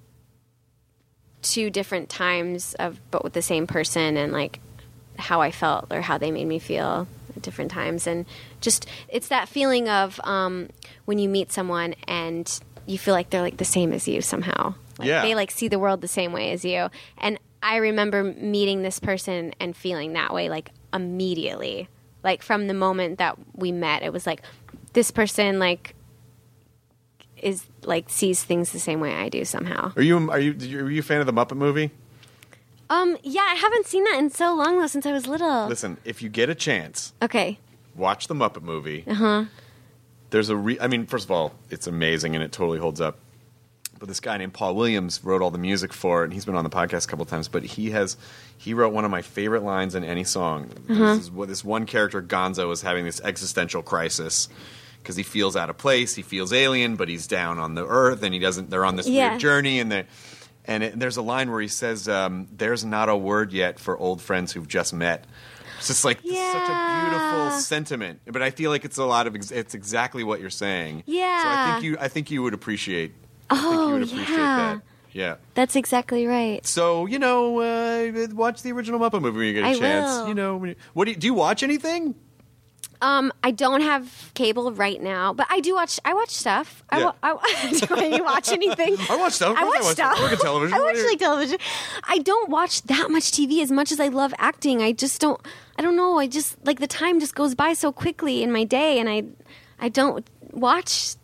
two different times of, but with the same person, and like how I felt or how they made me feel at different times. And just, it's that feeling of um, when you meet someone and you feel like they're like the same as you somehow. Like yeah. They like see the world the same way as you. And I remember meeting this person and feeling that way like immediately. Like, from the moment that we met, it was like, this person, like, is, like, sees things the same way I do somehow. Are you, are you, are you a fan of the Muppet movie? Um, yeah, I haven't seen that in so long, though, since I was little. Listen, if you get a chance, okay, watch the Muppet movie. Uh-huh. There's a re- I mean, first of all, it's amazing and it totally holds up. But this guy named Paul Williams wrote all the music for it, and he's been on the podcast a couple times. But he has he wrote one of my favorite lines in any song. Uh-huh. This, is, this one character, Gonzo, is having this existential crisis because he feels out of place, he feels alien, but he's down on the earth, and he doesn't. They're on this Yeah. weird journey, and they and it, there's a line where he says, um, "There's not a word yet for old friends who've just met." It's just like Yeah. such a beautiful sentiment, but I feel like it's a lot of ex- it's exactly what you're saying. Yeah. So I think you I think you would appreciate. I think Oh, you would appreciate yeah. that. Yeah. That's exactly right. So, you know, uh, watch the original Muppet movie when you get a I chance. will. You know, when you, what do you, do you watch anything? Um, I don't have cable right now, but I do watch. I watch stuff. I, Yeah. wa- I, do I watch anything? I watch stuff. Of I course watch I watch stuff. I look at television. I What watch do you- like television. I don't watch that much T V as much as I love acting. I just don't. I don't know. I just like the time just goes by so quickly in my day, and I, I don't watch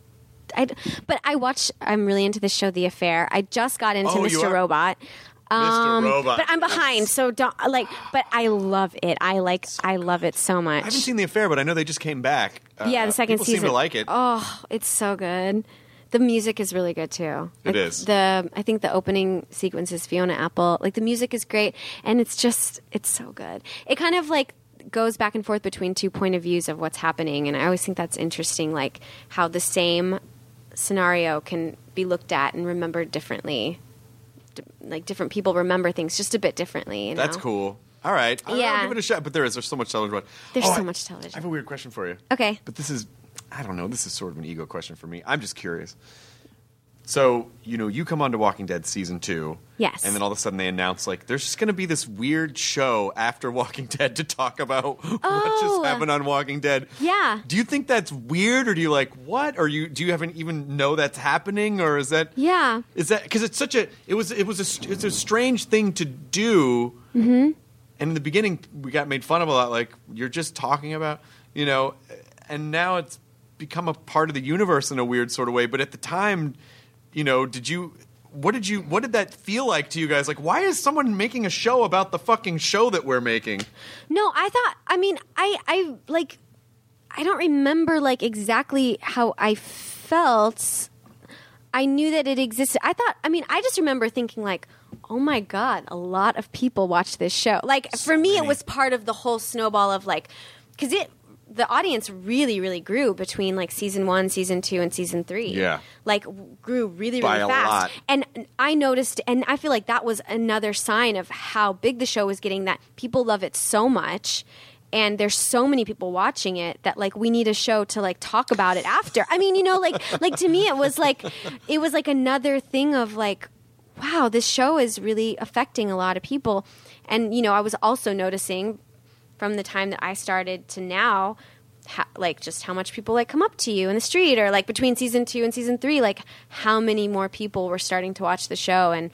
I, but I watch. I'm really into this show, The Affair. I just got into Oh, you Mister are? Robot. Um, Mister Robot. But I'm behind, so don't like. But I love it. I like. I love it so much. I haven't seen The Affair, but I know they just came back. Uh, yeah, the second people season. seem to like it. Oh, it's so good. The music is really good too. It Like, is. The I think the opening sequence is Fiona Apple. Like the music is great, and it's just it's so good. It kind of like goes back and forth between two point of views of what's happening, and I always think that's interesting. Like how the same scenario can be looked at and remembered differently. D- like different people remember things just a bit differently. You know? That's cool. All right. I'll, Yeah. I'll give it a shot. But there is. There's so much television. There's Oh, so I- much television. I have a weird question for you. Okay. But this is, I don't know, this is sort of an ego question for me. I'm just curious. So, you know, you come on to Walking Dead season two. Yes. And then all of a sudden they announce, like, there's just going to be this weird show after Walking Dead to talk about what Oh. just happened on Walking Dead. Yeah. Do you think that's weird, or do you like, what? Or you do you haven't even know that's happening, or is that... Yeah. Is that... Because it's such a... It was, it was a, it's a strange thing to do. Mm-hmm. And in the beginning, we got made fun of a lot. Like, you're just talking about, you know, and now it's become a part of the universe in a weird sort of way. But at the time, you know, did you, what did you, what did that feel like to you guys? Like, why is someone making a show about the fucking show that we're making? No, I thought, I mean, I, I, like, I don't remember, like, exactly how I felt. I knew that it existed. I thought, I mean, I just remember thinking, like, oh my God, a lot of people watch this show. Like, for me, it was part of the whole snowball of, like, because it, the audience really, really grew between, like, season one, season two, and season three. Yeah. Like, w- grew really, really By a fast. lot. And I noticed, and I feel like that was another sign of how big the show was getting, that people love it so much. And there's so many people watching it that, like, we need a show to, like, talk about it after. I mean, you know, like, like to me, it was like, it was like another thing of, like, wow, this show is really affecting a lot of people. And, you know, I was also noticing from the time that I started to now, ha- like, just how much people, like, come up to you in the street, or, like, between season two and season three, like, how many more people were starting to watch the show. And,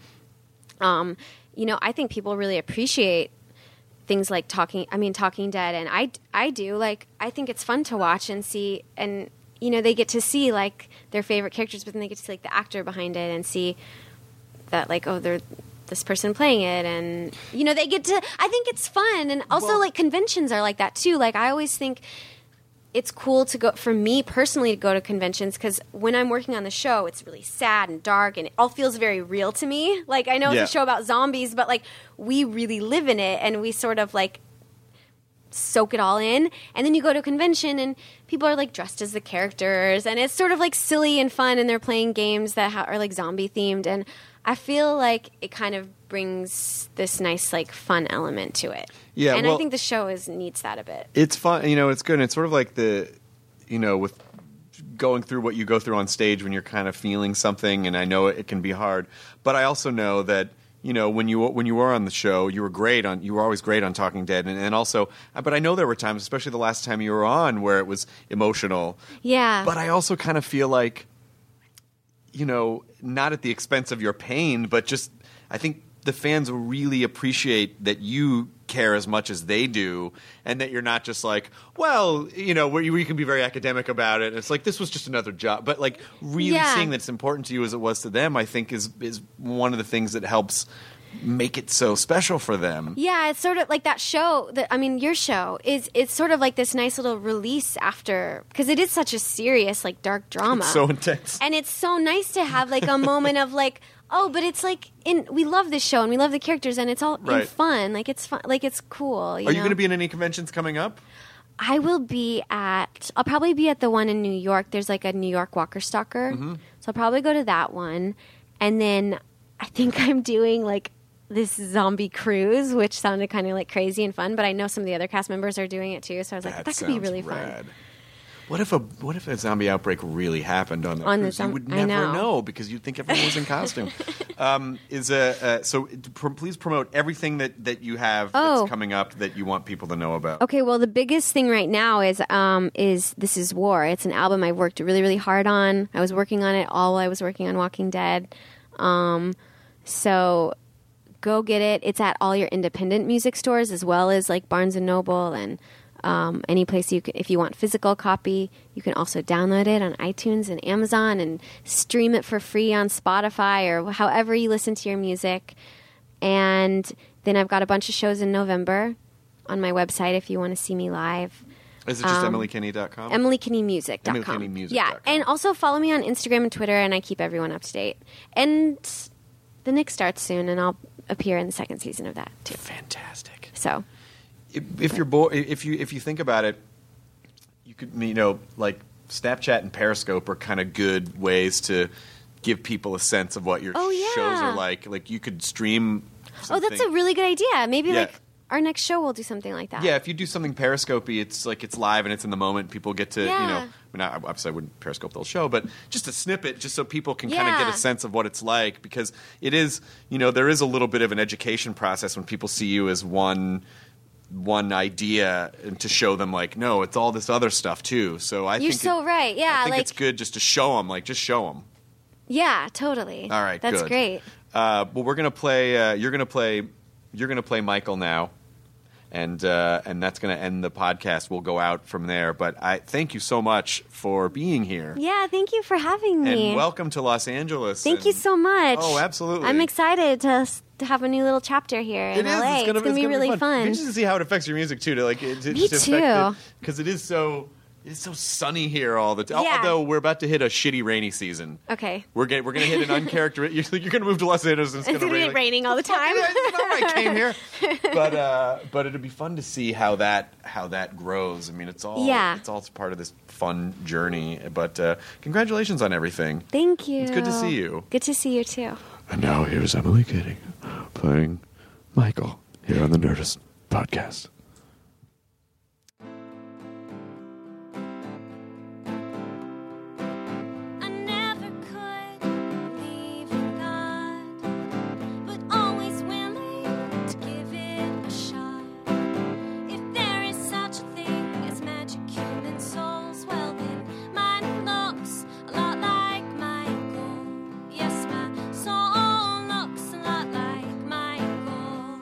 um, you know, I think people really appreciate things like Talking, I mean, Talking Dead. And I, I do, like, I think it's fun to watch and see, and, you know, they get to see, like, their favorite characters, but then they get to see, like, the actor behind it and see that, like, oh, they're this person playing it, and, you know, they get to, I think it's fun. And also, Well- like, conventions are like that too. Like, I always think it's cool to go, for me personally, to go to conventions, because when I'm working on the show, it's really sad and dark, and it all feels very real to me. Like, I know Yeah. it's a show about zombies, but, like, we really live in it, and we sort of, like, soak it all in. And then you go to a convention and people are, like, dressed as the characters, and it's sort of, like, silly and fun, and they're playing games that ha- are, like, zombie themed. And I feel like it kind of brings this nice, like, fun element to it. Yeah, and well- I think the show is needs that a bit. It's fun, you know, it's good. And it's sort of like the, you know, with going through what you go through on stage when you're kind of feeling something, and I know it can be hard. But I also know that, you know, when you when you were on the show, you were great on. You were always great on Talking Dead, and, and also. But I know there were times, especially the last time you were on, where it was emotional. Yeah. But I also kind of feel like, you know, not at the expense of your pain, but just I think the fans really appreciate that you care as much as they do, and that you're not just like, well, you know, where you, where you can be very academic about it. It's like, this was just another job. But, like, really Yeah. seeing that it's important to you as it was to them, I think is is one of the things that helps make it so special for them. Yeah, it's sort of like that show. That I mean, your show is it's sort of like this nice little release after, because it is such a serious, like, dark drama. It's so intense. And it's so nice to have, like, a moment of, like, oh, but it's like in we love this show and we love the characters, and it's all in Right. fun. Like, it's fun. Like, it's cool. You Are you know? going to be in any conventions coming up? I will be at. I'll probably be at the one in New York. There's, like, a New York Walker Stalker, Mm-hmm. so I'll probably go to that one, and then I think I'm doing, like, this zombie cruise, which sounded kind of, like, crazy and fun. But I know some of the other cast members are doing it too, so I was like, that could be sounds really rad. fun. What if a what if a zombie outbreak really happened on the On the cruise? zom- you would I never know. know because you'd think everyone was in costume. um, is a uh, so pr- please promote everything that, that you have Oh. that's coming up that you want people to know about. Okay, well, the biggest thing right now is um, is This Is War. It's an album I worked really, really hard on. I was working on it all while I was working on Walking Dead. Um, so go get it. It's at all your independent music stores as well as, like, Barnes and Noble and Um, any place you can, if you want physical copy, you can also download it on iTunes and Amazon and stream it for free on Spotify or however you listen to your music. And then I've got a bunch of shows in November on my website if you want to see me live. Is it just Um, emily kinney dot com? emily kinney music dot com. emily kinney music Yeah, dot com. and also follow me on Instagram and Twitter, and I keep everyone up to date. And the Knick starts soon, and I'll appear in the second season of that too. Fantastic. So, If, if you're bo- if you if you think about it, you could you know like Snapchat and Periscope are kind of good ways to give people a sense of what your Oh, yeah. shows are like. Like you could stream. oh, that's a something- really good idea. Maybe Yeah. like our next show will do something like that. Yeah, if you do something Periscope-y, it's like it's live and it's in the moment. People get to, you Yeah. know, I mean, I, obviously I wouldn't Periscope the whole show, but just a snippet, just so people can kind of Yeah. get a sense of what it's like, because it is, you know, there is a little bit of an education process when people see you as one one idea, and to show them like, no, it's all this other stuff too. So I You're think so it- right. Yeah, I think like it's good just to show them, like just show them. yeah, totally. All right, that's good. great. Uh, well, we're gonna play. Uh, you're gonna play. You're gonna play Michael now, and uh, and that's gonna end the podcast. We'll go out from there. But I thank you so much for being here, Yeah, thank you for having me. and welcome to Los Angeles. Thank you and- so much. Oh, absolutely. I'm excited to, to have a new little chapter here in It is. L A. It's gonna, it's gonna be really fun. fun. Be interested to see how it affects your music too. To like, it, Me too. because it is so. It's so sunny here all the time. Yeah. Although we're about to hit a shitty rainy season. Okay. We're getting, we're going to hit an uncharacteristic. You're, you're going to move to Los Angeles and it's, It's going to gonna rain. be raining all the Fuck time. it, I know I came here, but uh, but it'll be fun to see how that how that grows. I mean, it's all Yeah. it's all part of this fun journey. But uh, congratulations on everything. Thank you. It's good to see you. Good to see you too. And now here's Emily Kinney playing Michael here on the Nerdist podcast. I never could believe in God, but always willing to give it a shot. If there is such a thing as magic human souls, well then mine looks a lot like Michael. Yes, my soul looks a lot like Michael.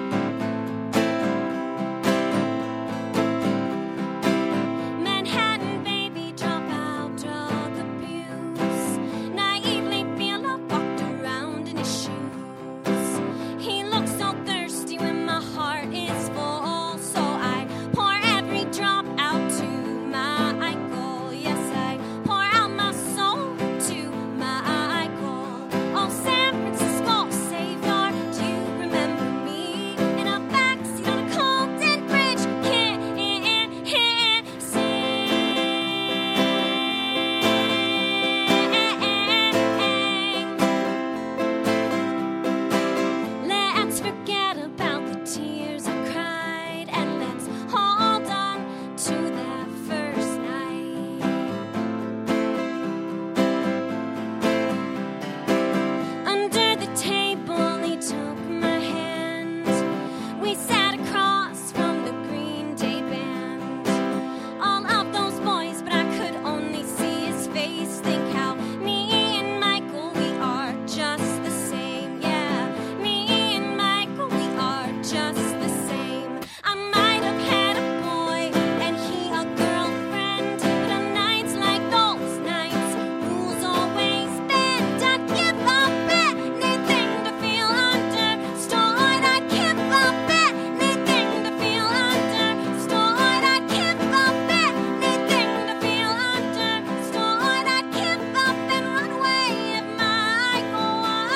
Manhattan baby, dropout, drug abuse. Naively feel I've walked around in his shoes. He looks so thirsty when my heart is full, so I pour every drop out to Michael. Yes, I pour out my soul to Michael. Oh, San Francisco savior, do you remember me? In a backseat on a Colton Bridge, can't Let's forget about the tears I cried, and let's hold on to that first night. Under the table, he took my hand. We sat across from the Green Day band. All of those boys, but I could only see his face. Think how me and Michael, we are just the same. Yeah, me and Michael, we are just the same. I might have had a boy and he a girlfriend, but on nights like those nights, rules always bend. I'd give up anything to feel understood. I'd give up anything to feel understood. I'd give up anything to feel understood. I'd give up and run away if Michael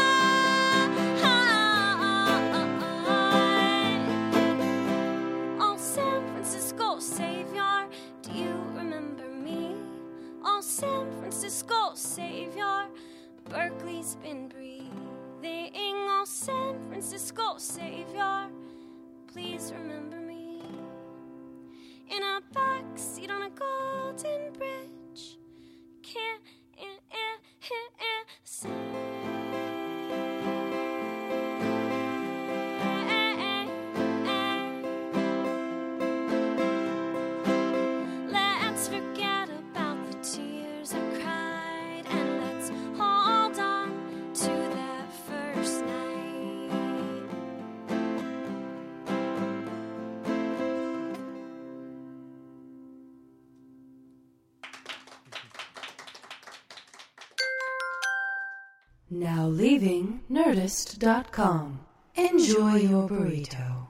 Oh, San Francisco savior, do you remember me? Oh, San Francisco savior, Berkeley's been breathing. Oh, San Francisco savior, please remember me. In a backseat on a Golden Bridge, can't Let's forget about the tears I cried, and let's hold on to that first night. Now leaving Nerdist dot com. Enjoy your burrito.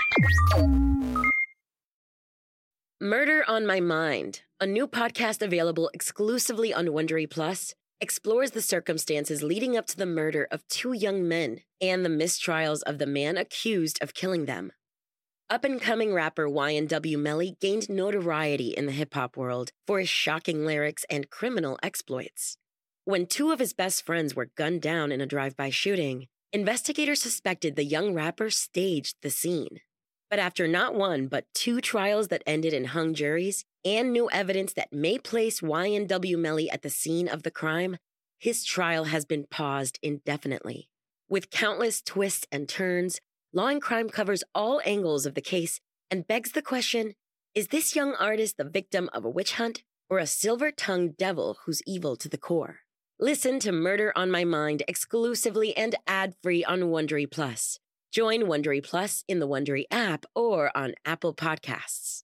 Murder on My Mind, a new podcast available exclusively on Wondery Plus, explores the circumstances leading up to the murder of two young men and the mistrials of the man accused of killing them. Up-and-coming rapper Y N W Melly gained notoriety in the hip-hop world for his shocking lyrics and criminal exploits. When two of his best friends were gunned down in a drive-by shooting, investigators suspected the young rapper staged the scene. But after not one but two trials that ended in hung juries and new evidence that may place Y N W Melly at the scene of the crime, his trial has been paused indefinitely. With countless twists and turns, Law and Crime covers all angles of the case and begs the question, is this young artist the victim of a witch hunt or a silver-tongued devil who's evil to the core? Listen to Murder on My Mind exclusively and ad-free on Wondery Plus. Join Wondery Plus in the Wondery app or on Apple Podcasts.